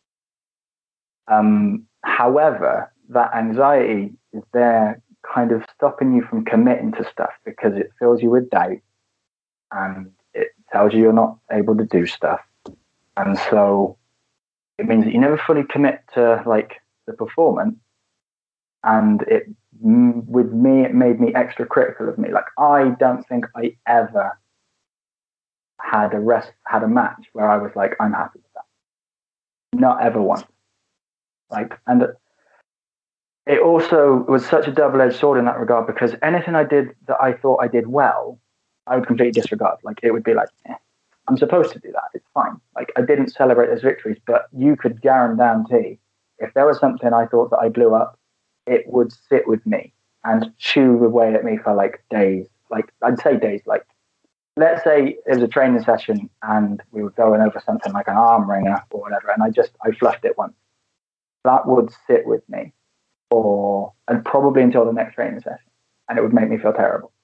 However, that anxiety is there kind of stopping you from committing to stuff because it fills you with doubt and it tells you you're not able to do stuff. And so it means that you never fully commit to the performance. And with me, it made me extra critical of me. I don't think I ever had a match where I was I'm happy with that. Not ever once. And it also was such a double-edged sword in that regard because anything I did that I thought I did well, I would completely disregard. It would be I'm supposed to do that. It's fine. I didn't celebrate those victories, but you could guarantee if there was something I thought that I blew up, it would sit with me and chew away at me for days. I'd say days. Let's say it was a training session and we were going over something like an arm wringer or whatever, and I fluffed it once. That would sit with me and probably until the next training session, and it would make me feel terrible.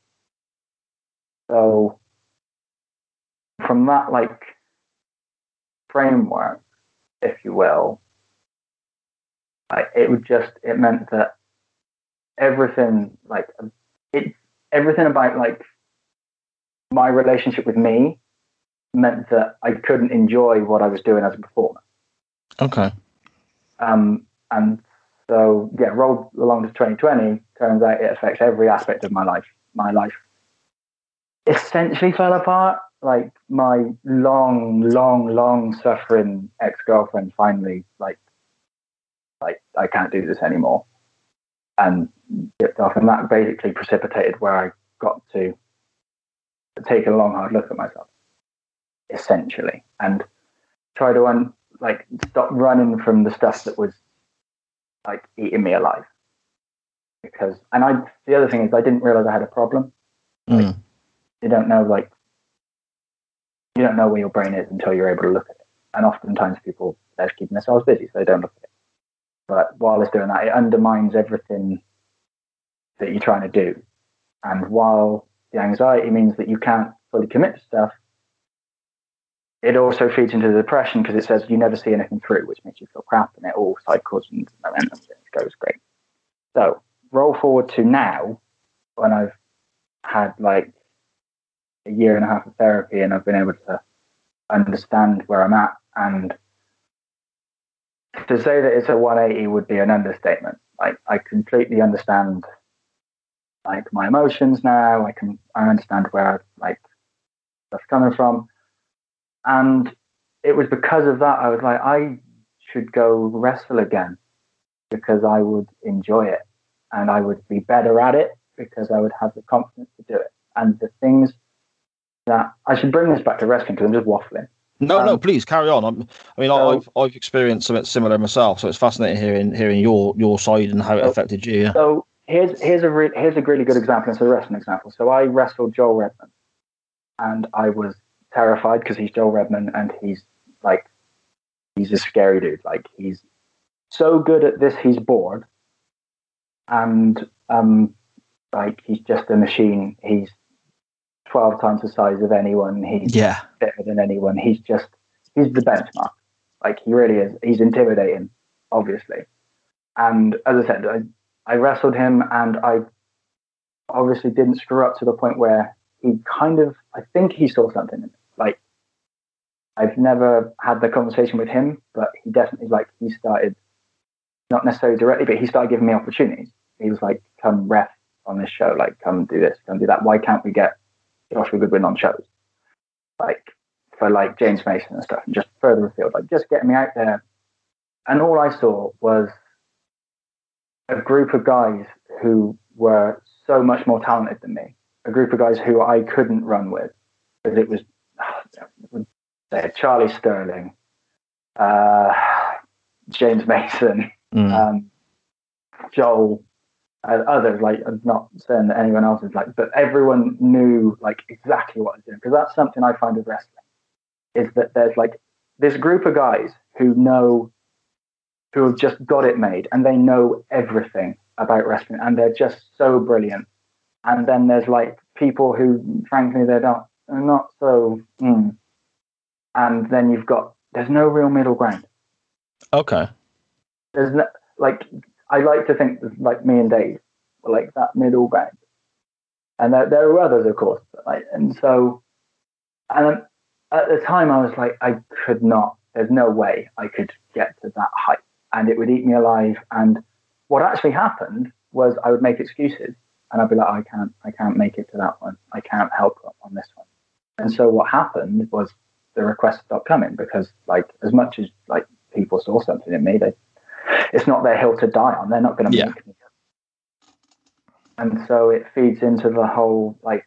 So from that framework, if you will, it meant that everything everything about my relationship with me meant that I couldn't enjoy what I was doing as a performer. Okay. And so roll along to 2020. Turns out it affects every aspect of my life. My life essentially fell apart. My long suffering ex-girlfriend finally I can't do this anymore, and dipped off, and that basically precipitated where I got to take a long hard look at myself, essentially, and try to stop running from the stuff that was eating me alive. Because the other thing is I didn't realize I had a problem. You don't know you don't know where your brain is until you're able to look at it, and oftentimes people they're keeping themselves busy so they don't look at it. But while it's doing that, it undermines everything that you're trying to do. And while the anxiety means that you can't fully commit to stuff, it also feeds into the depression because it says you never see anything through, which makes you feel crap, and it all cycles and momentum. It goes great. So roll forward to now, when I've had a year and a half of therapy, and I've been able to understand where I'm at. And to say that it's a 180 would be an understatement. Like, I completely understand like my emotions now. I understand where like that's coming from. And it was because of that I was like, I should go wrestle again because I would enjoy it and I would be better at it because I would have the confidence to do it. And the things that I should bring this back to wrestling because I'm just waffling. No, please carry on. I've experienced something similar myself, so it's fascinating hearing your side and how it affected you. Yeah. So here's a really good example. It's a wrestling example. So I wrestled Joel Redman, and I was terrified because he's Joel Redman, and he's a scary dude. Like, he's so good at this, he's bored, and like, he's just a machine. He's 12 times the size of anyone. He's better than anyone. He's the benchmark. Like, he really is. He's intimidating, obviously. And as I said, I wrestled him, and I obviously didn't screw up to the point where he I think he saw something in it. Like, I've never had the conversation with him, but he definitely, like, he started, not necessarily directly, but he started giving me opportunities. He was like, come ref on this show, like, come do this, come do that. Why can't we get Joshua Goodwin on shows? Like, for like James Mason and stuff, and just further afield, like, just getting me out there. And all I saw was a group of guys who were so much more talented than me, a group of guys who I couldn't run with, because it was Charlie Sterling, James Mason, Joel, others. Like, I'm not saying that anyone else is like, but everyone knew like exactly what I was doing, because that's something I find with wrestling, is that there's like this group of guys who have just got it made, and they know everything about wrestling, and they're just so brilliant. And then there's like people who, frankly, they're not so. And then there's no real middle ground. Okay. There's no, like, I like to think that, like, me and Dave were like that middle ground, and there are others, of course. But like, and at the time, I was like, I could not. There's no way I could get to that height, and it would eat me alive. And what actually happened was I would make excuses, and I'd be like, I can't make it to that one. I can't help on this one. And so what happened was the requests stopped coming, because, like, as much as like people saw something in me, it's not their hill to die on. They're not going to make me. And so it feeds into the whole, like,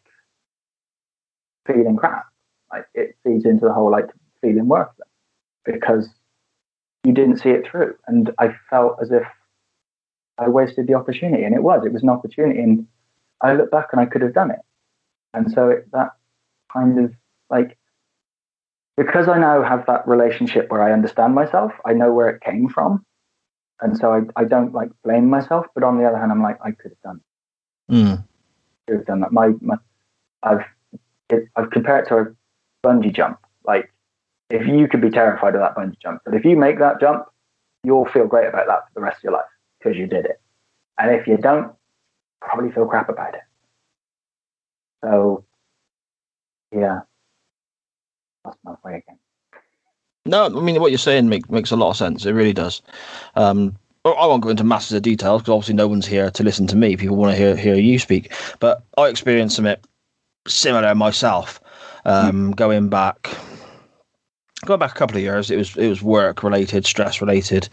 feeling crap. Like, it feeds into the whole, like, feeling worthless, because you didn't see it through. And I felt as if I wasted the opportunity, and it was an opportunity, and I look back and I could have done it. And so that kind of, like, because I now have that relationship where I understand myself, I know where it came from. And so I don't, like, blame myself, but on the other hand, I'm like, I could have done it. Could have done that. I've compared it to a bungee jump. Like, if you could be terrified of that bungee jump, but if you make that jump, you'll feel great about that for the rest of your life, because you did it. And if you don't, probably feel crap about it. So, yeah. Lost my way again. No, I mean, what you're saying makes a lot of sense. It really does. I won't go into masses of details, because obviously no one's here to listen to me. People want to hear you speak. But I experienced something similar myself. Going back a couple of years, it was work related, stress related,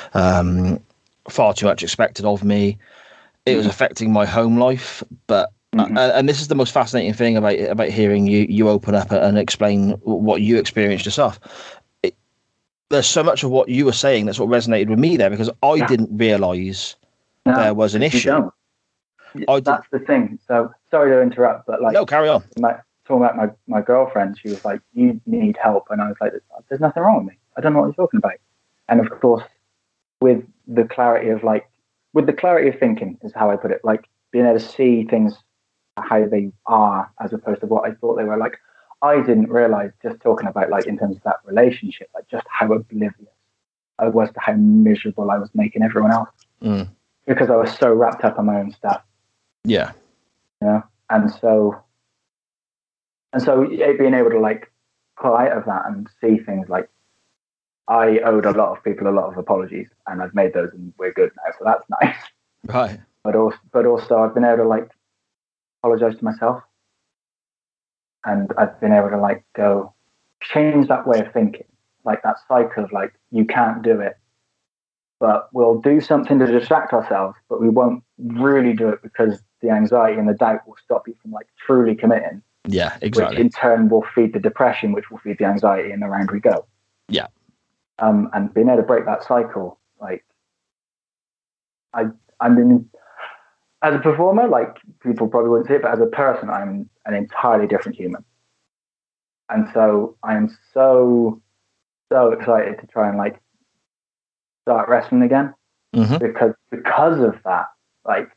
far too much expected of me. It was affecting my home life, but and this is the most fascinating thing about hearing you open up and explain what you experienced yourself. There's so much of what you were saying that's what resonated with me there, because I didn't realise there was an issue. That's the thing. So sorry to interrupt, but like, no, carry on. Talking about my girlfriend, she was like, "You need help," and I was like, "There's nothing wrong with me. I don't know what you're talking about." And of course, with the clarity of thinking is how I put it. Like, being able to see things how they are as opposed to what I thought they were. Like, I didn't realize, just talking about, like, in terms of that relationship, like, just how oblivious I was to how miserable I was making everyone else, because I was so wrapped up in my own stuff. Yeah. You know? And so And so being able to like pull out of that and see things like, I owed a lot of people a lot of apologies, and I've made those, and we're good now, so that's nice. Right. But also I've been able to like apologize to myself, and I've been able to like go change that way of thinking, like that cycle of like, you can't do it, but we'll do something to distract ourselves, but we won't really do it because the anxiety and the doubt will stop you from like truly committing. Yeah, exactly. Which in turn will feed the depression, which will feed the anxiety, and around we go. Yeah. And being able to break that cycle, like I mean, as a performer, like people probably wouldn't see it, but as a person, I'm an entirely different human. And so I'm so excited to try and like start wrestling again, because of that. Like,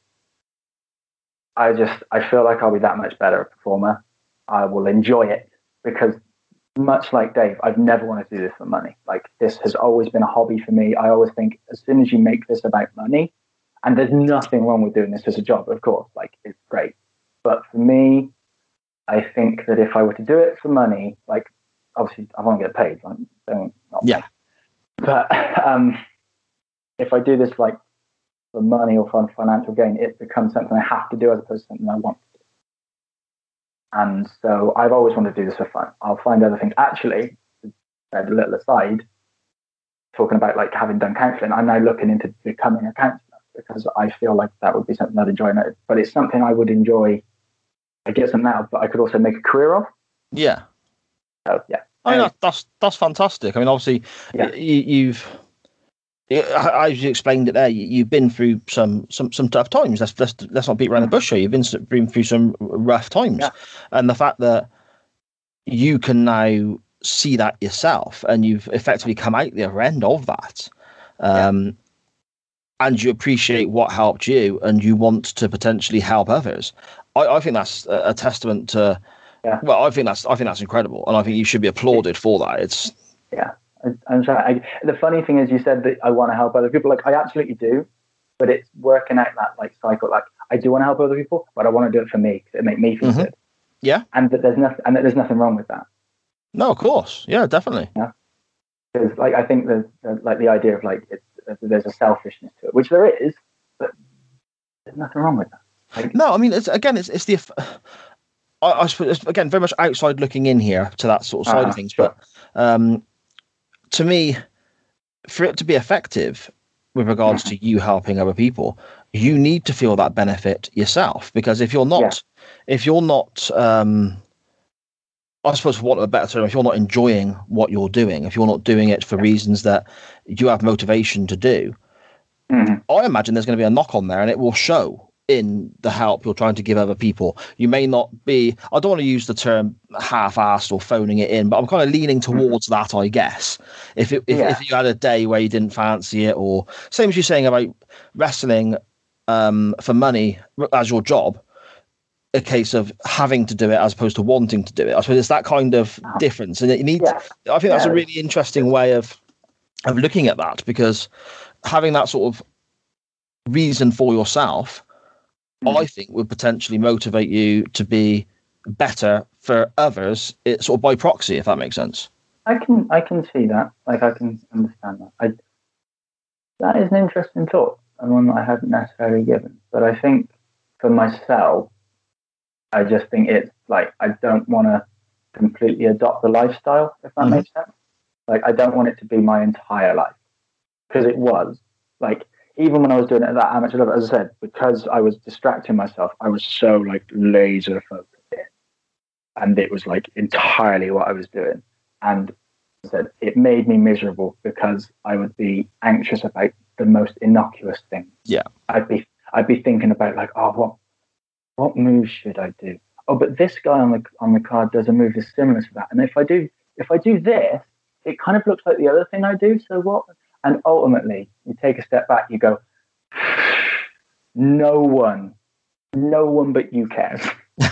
I feel like I'll be that much better a performer. I will enjoy it because, much like Dave, I've never wanted to do this for money. Like, this has always been a hobby for me. I always think as soon as you make this about money, and there's nothing wrong with doing this as a job, of course, like it's great. But for me, I think that if I were to do it for money, like obviously I want to get paid, like don't not yeah. But if I do this like for money or for financial gain, it becomes something I have to do as opposed to something I want to do. And so I've always wanted to do this for fun. I'll find other things. Actually, a little aside, talking about like having done counselling, I'm now looking into becoming a counsellor because I feel like that would be something I'd enjoy. But it's something I would enjoy. I get some now, but I could also make a career of. Yeah. So yeah. I mean, that's fantastic. I mean, obviously, you've. As you explained it there, you've been through some tough times. Let's not beat around the bush here. You've been through some rough times, and the fact that you can now see that yourself, and you've effectively come out the other end of that, and you appreciate what helped you, and you want to potentially help others. I think that's a testament to. Yeah. Well, I think that's incredible, and I think you should be applauded for that. It's I'm sorry. The funny thing is, you said that I want to help other people. Like, I absolutely do, but it's working out that like cycle. Like, I do want to help other people, but I want to do it for me because it makes me feel good. Yeah, and that there's nothing wrong with that. No, of course, yeah, definitely. Yeah, because like I think there's like the idea of like there's a selfishness to it, which there is, but there's nothing wrong with that. Like, no, I mean, it's the. I suppose it's, again, very much outside looking in here to that sort of side of things, sure. But to me, for it to be effective with regards to you helping other people, you need to feel that benefit yourself. Because if you're not, I suppose for want of a better term, if you're not enjoying what you're doing, if you're not doing it for reasons that you have motivation to do, I imagine there's going to be a knock on there, and it will show in the help you're trying to give other people. You may not be, I don't want to use the term half-assed or phoning it in, but I'm kind of leaning towards that, I guess. If you had a day where you didn't fancy it, or same as you're saying about wrestling for money as your job, a case of having to do it as opposed to wanting to do it. I suppose it's that kind of difference. And you need, I think that's a really interesting way of looking at that, because having that sort of reason for yourself, I think would potentially motivate you to be better for others, it sort of by proxy, if that makes sense. I can see that. Like, I can understand that. That is an interesting thought, and one that I hadn't necessarily given. But I think for myself, I just think it's like, I don't want to completely adopt the lifestyle, if that makes sense. Like, I don't want it to be my entire life, because it was like, even when I was doing it at that amateur level, as I said, because I was distracting myself, I was so like laser focused in, and it was like entirely what I was doing. And as I said, it made me miserable because I would be anxious about the most innocuous things. Yeah, I'd be thinking about like, oh, what move should I do? Oh, but this guy on the card does a move that's similar to that, and if I do this, it kind of looks like the other thing I do. So what? And ultimately, you take a step back, you go, no one but you cares.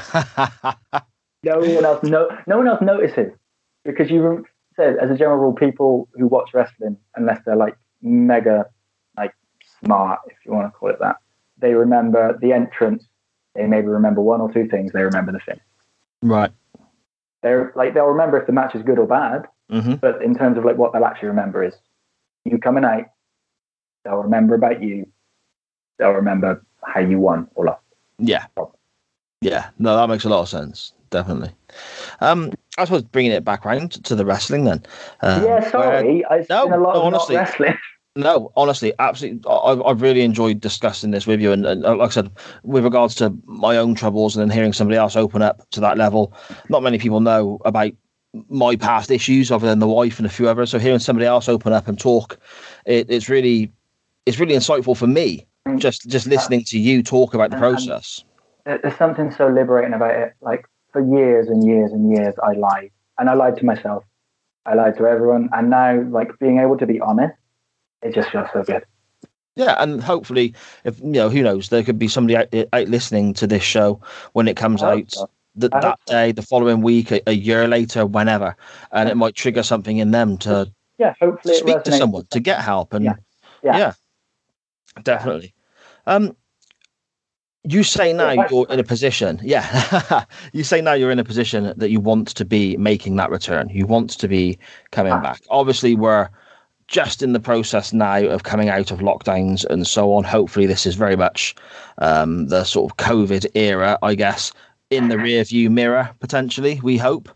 No one else notices, because you said, as a general rule, people who watch wrestling, unless they're like mega like smart, if you want to call it that, they remember the entrance. They maybe remember one or two things. They remember the finish. Right. they'll remember if the match is good or bad. Mm-hmm. But in terms of like what they'll actually remember is you coming out. They'll remember about you. They'll remember how you won or lost. Yeah. Yeah. No, that makes a lot of sense. Definitely. I suppose bringing it back round to the wrestling then. Sorry. I've seen a lot of honestly, not wrestling. No, honestly, absolutely. I've really enjoyed discussing this with you. And like I said, with regards to my own troubles and then hearing somebody else open up to that level, not many people know about my past issues other than the wife and a few others. So hearing somebody else open up and talk, it's really insightful for me. Just listening to you talk about the process. There's something so liberating about it. Like for years and years and years, I lied, and I lied to myself. I lied to everyone, and now like being able to be honest, it just feels so good. Yeah, and hopefully, if who knows, there could be somebody out listening to this show when it comes out that day, the following week, a year later, whenever, and it might trigger something in them to hopefully speak to someone, to get help, and yeah, definitely. You say now you're in a position, you say now you're in a position that you want to be making that return. You want to be coming back. Obviously, we're just in the process now of coming out of lockdowns and so on. Hopefully this is very much the sort of COVID era, I guess, in the rear view mirror, potentially, we hope.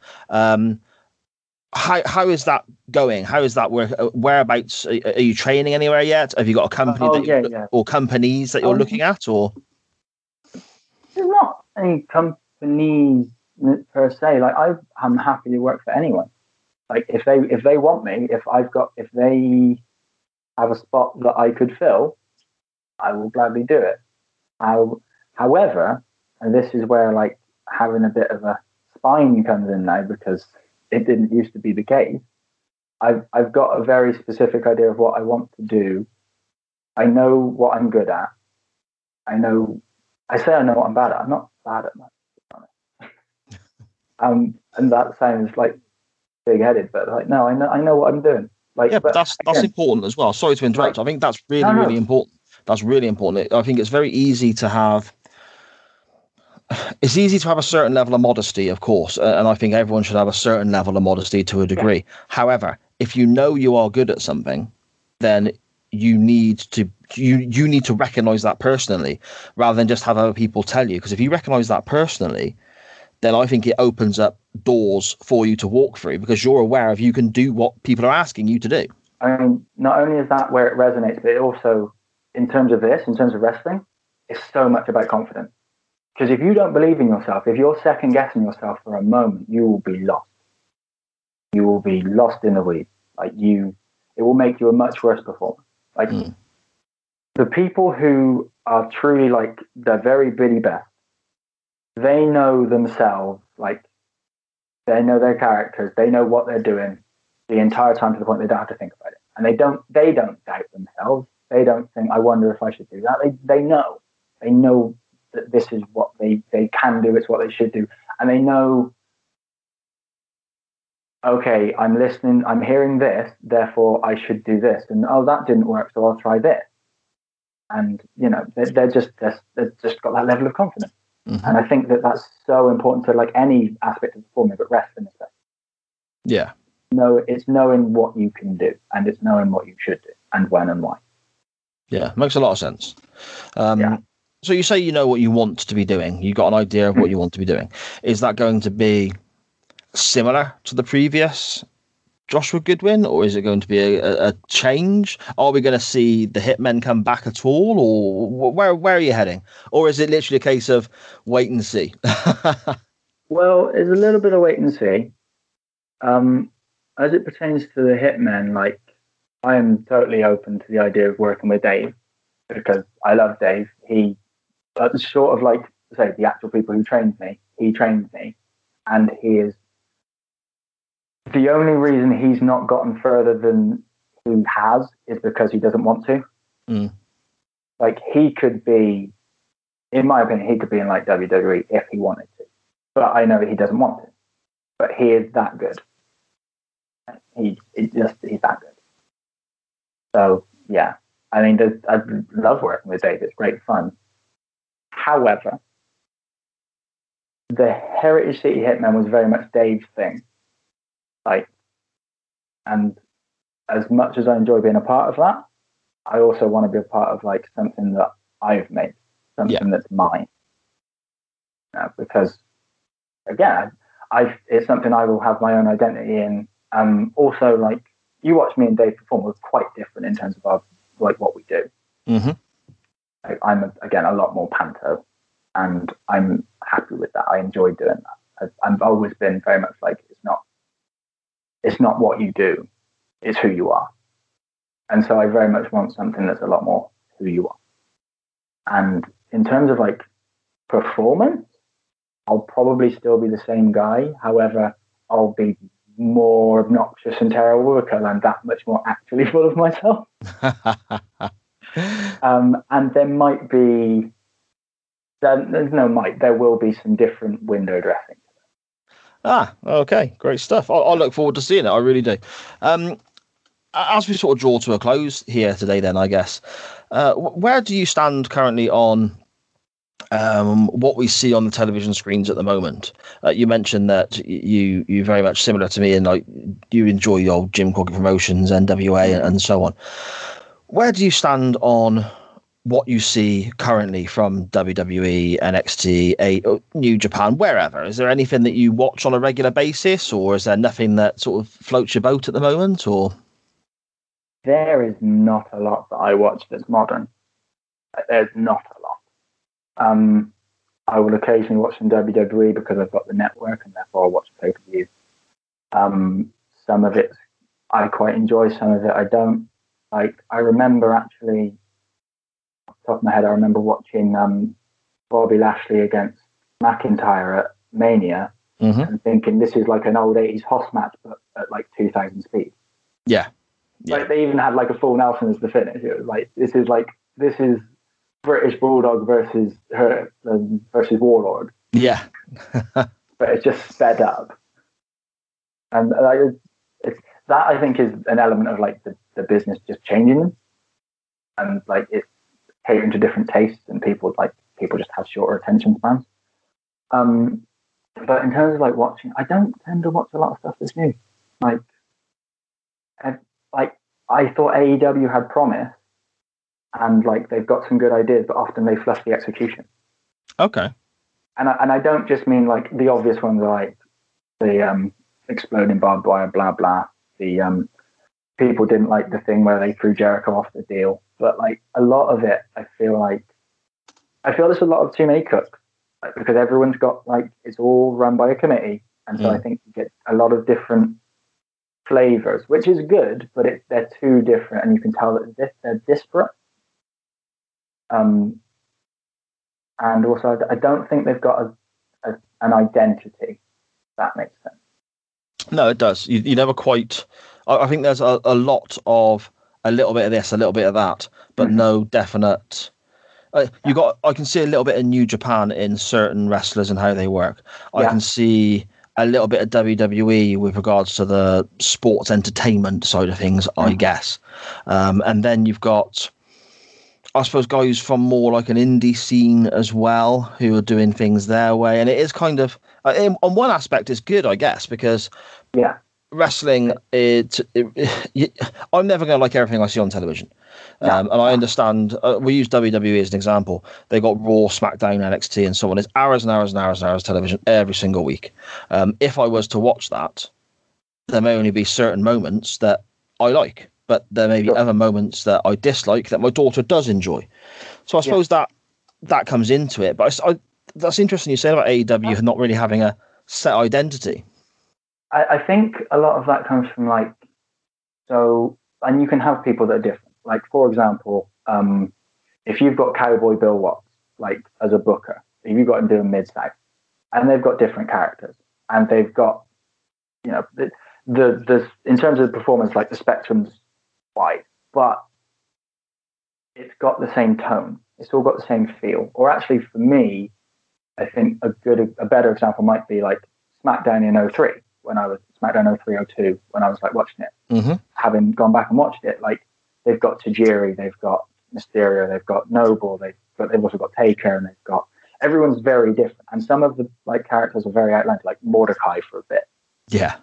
How is that going? How is that work? Whereabouts are you training anywhere yet? Have you got a company or companies that you're looking at, or? There's not any companies per se. Like I'm happy to work for anyone. Like if they want me, if they have a spot that I could fill, I will gladly do it. However, and this is where like having a bit of a spine comes in now, because it didn't used to be the case. I've got a very specific idea of what I want to do. I know what I'm good at. I know what I'm bad at. I'm not bad at much, to be honest. And that sounds like big-headed, but like no, I know what I'm doing. Like, but that's important as well. Sorry to interrupt. I think that's really important. That's really important. I think it's very easy to have. It's easy to have a certain level of modesty, of course, and I think everyone should have a certain level of modesty to a degree. Yeah. However, if you know you are good at something, then you need to recognize that personally, rather than just have other people tell you. Because if you recognize that personally, then I think it opens up doors for you to walk through, because you're aware of you can do what people are asking you to do. I mean, not only is that where it resonates, but it also, in terms of wrestling, it's so much about confidence. Because if you don't believe in yourself, if you're second guessing yourself for a moment, you will be lost. You will be lost in the weeds. It will make you a much worse performer. The people who are truly like the very bitty best, they know themselves, like they know their characters, they know what they're doing the entire time, to the point they don't have to think about it. And they don't doubt themselves. They don't think, I wonder if I should do that. They know that this is what they can do, it's what they should do. And they know, okay, I'm listening, I'm hearing this, therefore I should do this. And that didn't work, so I'll try this. And they're just got that level of confidence. Mm-hmm. And I think that that's so important to like any aspect of performing, but wrestling especially. Yeah. No, it's knowing what you can do, and it's knowing what you should do, and when and why. Yeah, makes a lot of sense. So you say you know what you want to be doing. You got an idea of what you want to be doing. Is that going to be similar to the previous Joshua Goodwin, or is it going to be a change? Are we going to see the Hitmen come back at all, or where are you heading? Or is it literally a case of wait and see? Well, it's a little bit of wait and see. As it pertains to the Hitmen, like I am totally open to the idea of working with Dave, because I love Dave. He sort of like say the actual people who trained me. He trained me, and he is. The only reason he's not gotten further than he has is because he doesn't want to. Mm. Like he could be, in my opinion, he could be in like WWE if he wanted to. But I know he doesn't want to. But he is that good. He's that good. So yeah, I mean, I love working with Dave. It's great fun. However, the Heritage City Hitmen was very much Dave's thing. Like, and as much as I enjoy being a part of that, I also want to be a part of like something that I've made, something that's mine. Because again, it's something I will have my own identity in. Also, like, you watch me and Dave perform, we're quite different in terms of our, like, what we do. Mm-hmm. Like, I'm again a lot more panto, and I'm happy with that. I enjoy doing that. I've always been very much like, it's not what you do, it's who you are. And so I very much want something that's a lot more who you are. And in terms of like performance, I'll probably still be the same guy. However, I'll be more obnoxious and terrible because I'm that much more actually full of myself. And there might be, there will be some different window dressing. Okay, great stuff. I look forward to seeing it. I really do. As we sort of draw to a close here today, then I guess, where do you stand currently on what we see on the television screens at the moment? You mentioned that you very much similar to me, and like you enjoy your old Jim Corkett Promotions, NWA, and so on. Where do you stand on what you see currently from WWE, NXT, New Japan, wherever? Is there anything that you watch on a regular basis, or is there nothing that sort of floats your boat at the moment? Or there is not a lot that I watch that's modern. There's not a lot. I will occasionally watch some WWE because I've got the network, and therefore I watch pay-per-view. Some of it I quite enjoy, some of it I don't. Like, I remember actually, off the top of my head, I remember watching Bobby Lashley against McIntyre at Mania, and thinking this is like an old 80s Hoss match, but at like 2,000 speed. Yeah. Like, they even had like a full Nelson as the finish. It was like, this is British Bulldog versus Warlord. Yeah. But it's just sped up. And like, it's that, I think, is an element of like the business just changing them, and like it's catering to different tastes, and people just have shorter attention spans. But in terms of like watching, I don't tend to watch a lot of stuff that's new. Like I thought AEW had promise, and like they've got some good ideas, but often they fluff the execution. Okay. And I don't just mean like the obvious ones, like the exploding barbed wire, blah blah. The people didn't like the thing where they threw Jericho off the deal, but like a lot of it, I feel there's a lot of too many cooks, like, because everyone's got like, it's all run by a committee, and so I think you get a lot of different flavors, which is good, but they're too different, and you can tell that they're disparate. And also, I don't think they've got an identity. If that makes sense. No, it does. You never quite. I think there's a lot of a little bit of this, a little bit of that, but no definite. I can see a little bit of New Japan in certain wrestlers and how they work. I can see a little bit of WWE with regards to the sports entertainment side of things, I guess. And then you've got, I suppose, guys from more like an indie scene as well who are doing things their way. And it is kind of, on one aspect, it's good, I guess, because wrestling, I'm never going to like everything I see on television. And I understand, we use WWE as an example. They got Raw, SmackDown, NXT, and so on. It's hours and hours and hours and hours of television every single week. If I was to watch that, there may only be certain moments that I like, but there may be other moments that I dislike that my daughter does enjoy. So I suppose that comes into it. But that's interesting you said about AEW not really having a set identity. I think a lot of that comes from like, and you can have people that are different. Like, for example, if you've got Cowboy Bill Watts, like, as a booker, if you've got him doing Mid-South, and they've got different characters, and they've got, you know, the in terms of the performance, like, the spectrum's wide, but it's got the same tone. It's all got the same feel. Or actually, for me, I think a better example might be like SmackDown in 03, when I was SmackDown 03-02, when I was like watching it, having gone back and watched it, like, they've got Tajiri, they've got Mysterio, they've got Noble, they've also got Taker, and they've got everyone's very different, and some of the like characters are very outlined, like Mordecai for a bit. Yeah.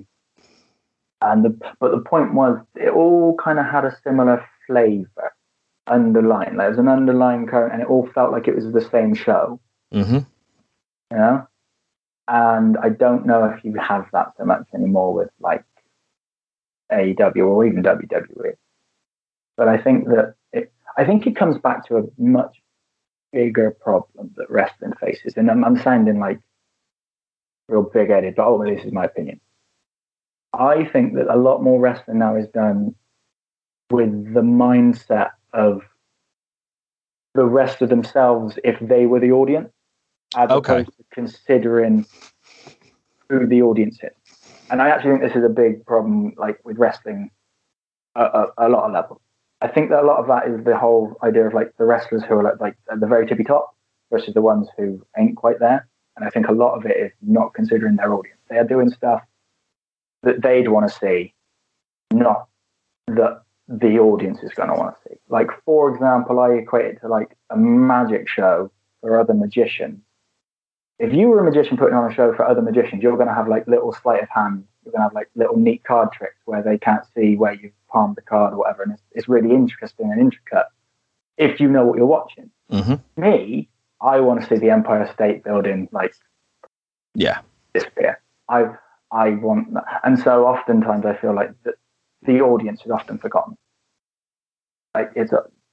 But the point was, it all kind of had a similar flavor underlying. There was an underlying current, and it all felt like it was the same show. Mm-hmm. You know, and I don't know if you have that so much anymore with like AEW or even WWE. But I think that it comes back to a much bigger problem that wrestling faces, and I'm sounding like real big-headed, but this is my opinion. I think that a lot more wrestling now is done with the mindset of the wrestler themselves if they were the audience, as opposed to considering who the audience is. And I actually think this is a big problem, like with wrestling, a lot of levels. I think that a lot of that is the whole idea of like the wrestlers who are like at the very tippy top versus the ones who ain't quite there. And I think a lot of it is not considering their audience. They are doing stuff that they'd want to see, not that the audience is going to want to see. Like, for example, I equate it to like a magic show for other magicians. If you were a magician putting on a show for other magicians, you're going to have like little sleight of hand. You're going to have like little neat card tricks where they can't see where you've palmed the card or whatever. And it's really interesting and intricate if you know what you're watching. Mm-hmm. Me, I want to see the Empire State Building like disappear. I want that. And so oftentimes I feel like the audience is often forgotten. Like it's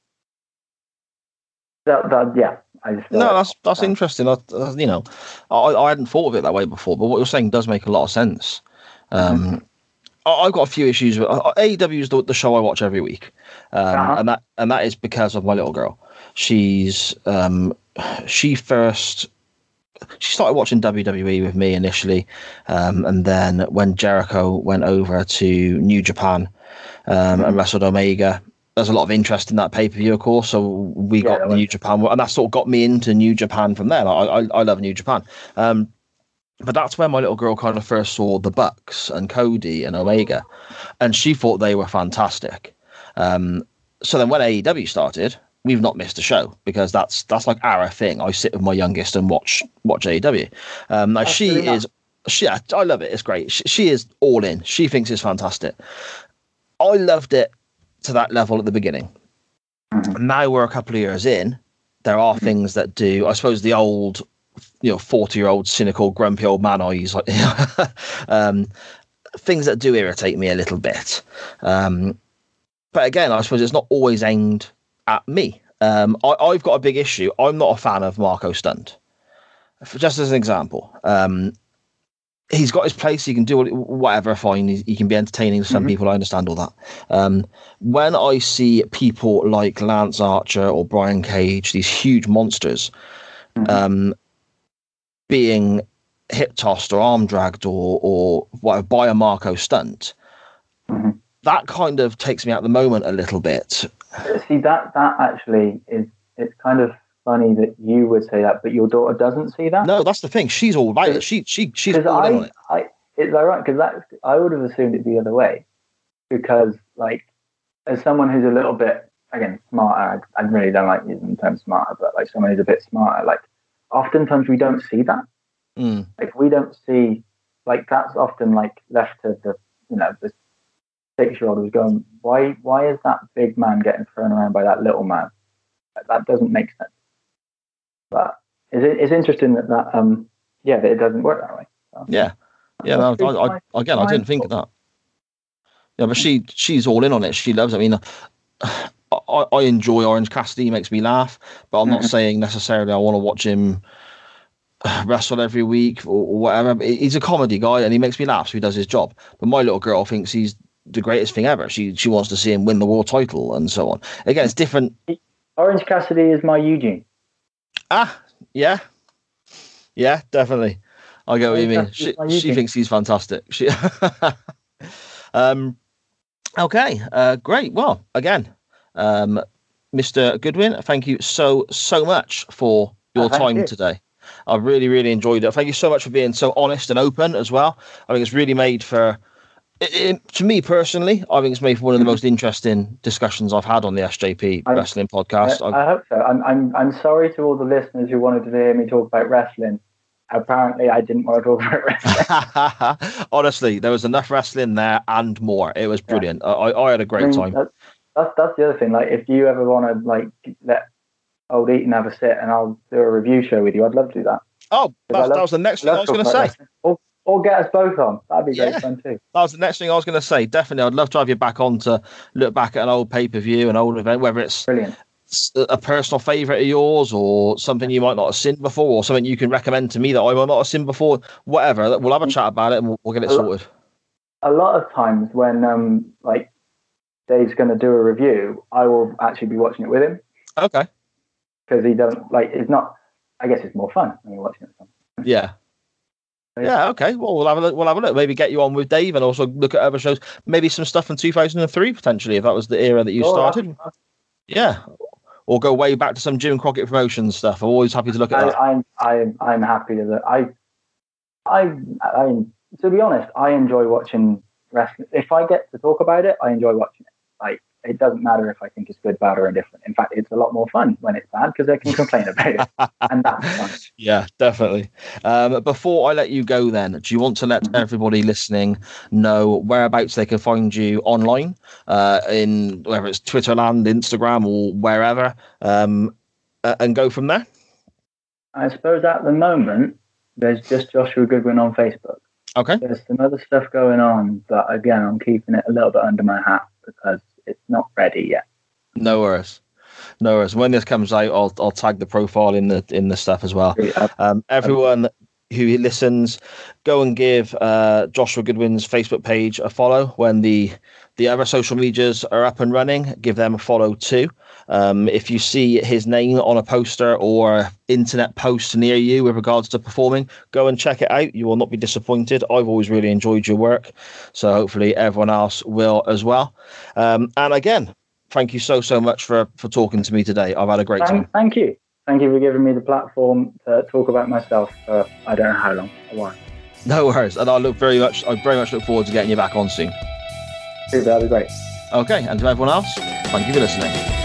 I just feel that's interesting. I hadn't thought of it that way before, but what you're saying does make a lot of sense. I've got a few issues with AEW is the show I watch every week, and that is because of my little girl. She started watching WWE with me initially, and then when Jericho went over to New Japan and wrestled Omega, there's a lot of interest in that pay-per-view, of course, so we got New Japan, and that sort of got me into New Japan from there. I love New Japan. But that's where my little girl kind of first saw the Bucks and Cody and Omega, and she thought they were fantastic. So then when AEW started, we've not missed a show because that's like our thing. I sit with my youngest and watch AEW. I love it. It's great. She is all in. She thinks it's fantastic. I loved it to that level at the beginning. Now we're a couple of years in. There are things that do, I suppose, the old 40-year-old cynical grumpy old man eyes, like things that do irritate me a little bit. But again, I suppose it's not always aimed at me. I've got a big issue. I'm not a fan of Marco Stunt. Just as an example, he's got his place. He can do whatever. Fine. He can be entertaining to some people. I understand all that. When I see people like Lance Archer or Brian Cage, these huge monsters, being hip tossed or arm dragged or whatever by a Marco Stunt, that kind of takes me out of the moment a little bit. See, that actually it's kind of funny that you would say that, but your daughter doesn't see that. No, that's the thing. She's all right. She's all in on it. It's ironic because I would have assumed it the other way, because like as someone who's a little bit again smarter, I really don't like using the term smarter, but like someone who's a bit smarter, like oftentimes we don't see that. Like we don't see, like that's often like left to the the 6-year-old who's going, why is that big man getting thrown around by that little man? That doesn't make sense. But it's interesting that that it doesn't work that way. So, I didn't think of that. Yeah, but she's all in on it. She loves it. I mean, I enjoy Orange Cassidy. He makes me laugh, but I'm not saying necessarily I want to watch him wrestle every week or whatever. He's a comedy guy and he makes me laugh, so he does his job. But my little girl thinks he's the greatest thing ever. She wants to see him win the world title and so on. Again, it's different. Orange Cassidy is my Eugene. Yeah, definitely. I get what you mean. She thinks he's fantastic. Okay, great. Well, again, Mr. Goodwin, thank you so much for your time today. I really, really enjoyed it. Thank you so much for being so honest and open as well. I think it's really made for To me personally, I think it's made for one of the most interesting discussions I've had on the SJP Wrestling podcast. I hope so. I'm sorry to all the listeners who wanted to hear me talk about wrestling. Apparently, I didn't want to talk about wrestling. Honestly, there was enough wrestling there and more. It was brilliant. Yeah. I had a great time. That's the other thing. Like, if you ever want to like let old Eaton have a sit and I'll do a review show with you, I'd love to do that. Oh, that was the next thing I was going to say. Or get us both on. That'd be great fun too. That was the next thing I was going to say. Definitely, I'd love to have you back on to look back at an old pay-per-view, an old event, whether it's brilliant. A personal favourite of yours or something you might not have seen before or something you can recommend to me that I might not have seen before, whatever. We'll have a chat about it and we'll get it sorted. A lot of times when like Dave's going to do a review, I will actually be watching it with him. Okay. Because he don't like, it's not, I guess it's more fun when you're watching it with someone. Yeah. Yeah, okay. Well, we'll have a look. Maybe get you on with Dave and also look at other shows. Maybe some stuff from 2003 potentially, if that was the era that you started. Yeah. Or go way back to some Jim Crockett Promotions stuff. I'm always happy to look at that. I'm happy to look. To be honest, I enjoy watching wrestling. If I get to talk about it, I enjoy watching it. Like, it doesn't matter if I think it's good, bad, or indifferent. In fact, it's a lot more fun when it's bad because I can complain about it, and that's fun. Yeah, definitely. Before I let you go, then, do you want to let everybody listening know whereabouts they can find you online, in whether it's Twitterland, Instagram, or wherever, and go from there? I suppose at the moment there's just Joshua Goodwin on Facebook. Okay. There's some other stuff going on, but again, I'm keeping it a little bit under my hat because it's not ready yet. No worries. When this comes out, I'll tag the profile in the stuff as well. Everyone who listens, go and give Joshua Goodwin's Facebook page a follow. When the other social medias are up and running, give them a follow too. If you see his name on a poster or internet post near you with regards to performing, go and check it out. You will not be disappointed. I've always really enjoyed your work, so hopefully everyone else will as well. And again, thank you so much for talking to me today. I've had a great time. Thank you for giving me the platform to talk about myself for I don't know how long, a while. No worries, and I very much look forward to getting you back on soon. That'd be great. Okay, and to everyone else, thank you for listening.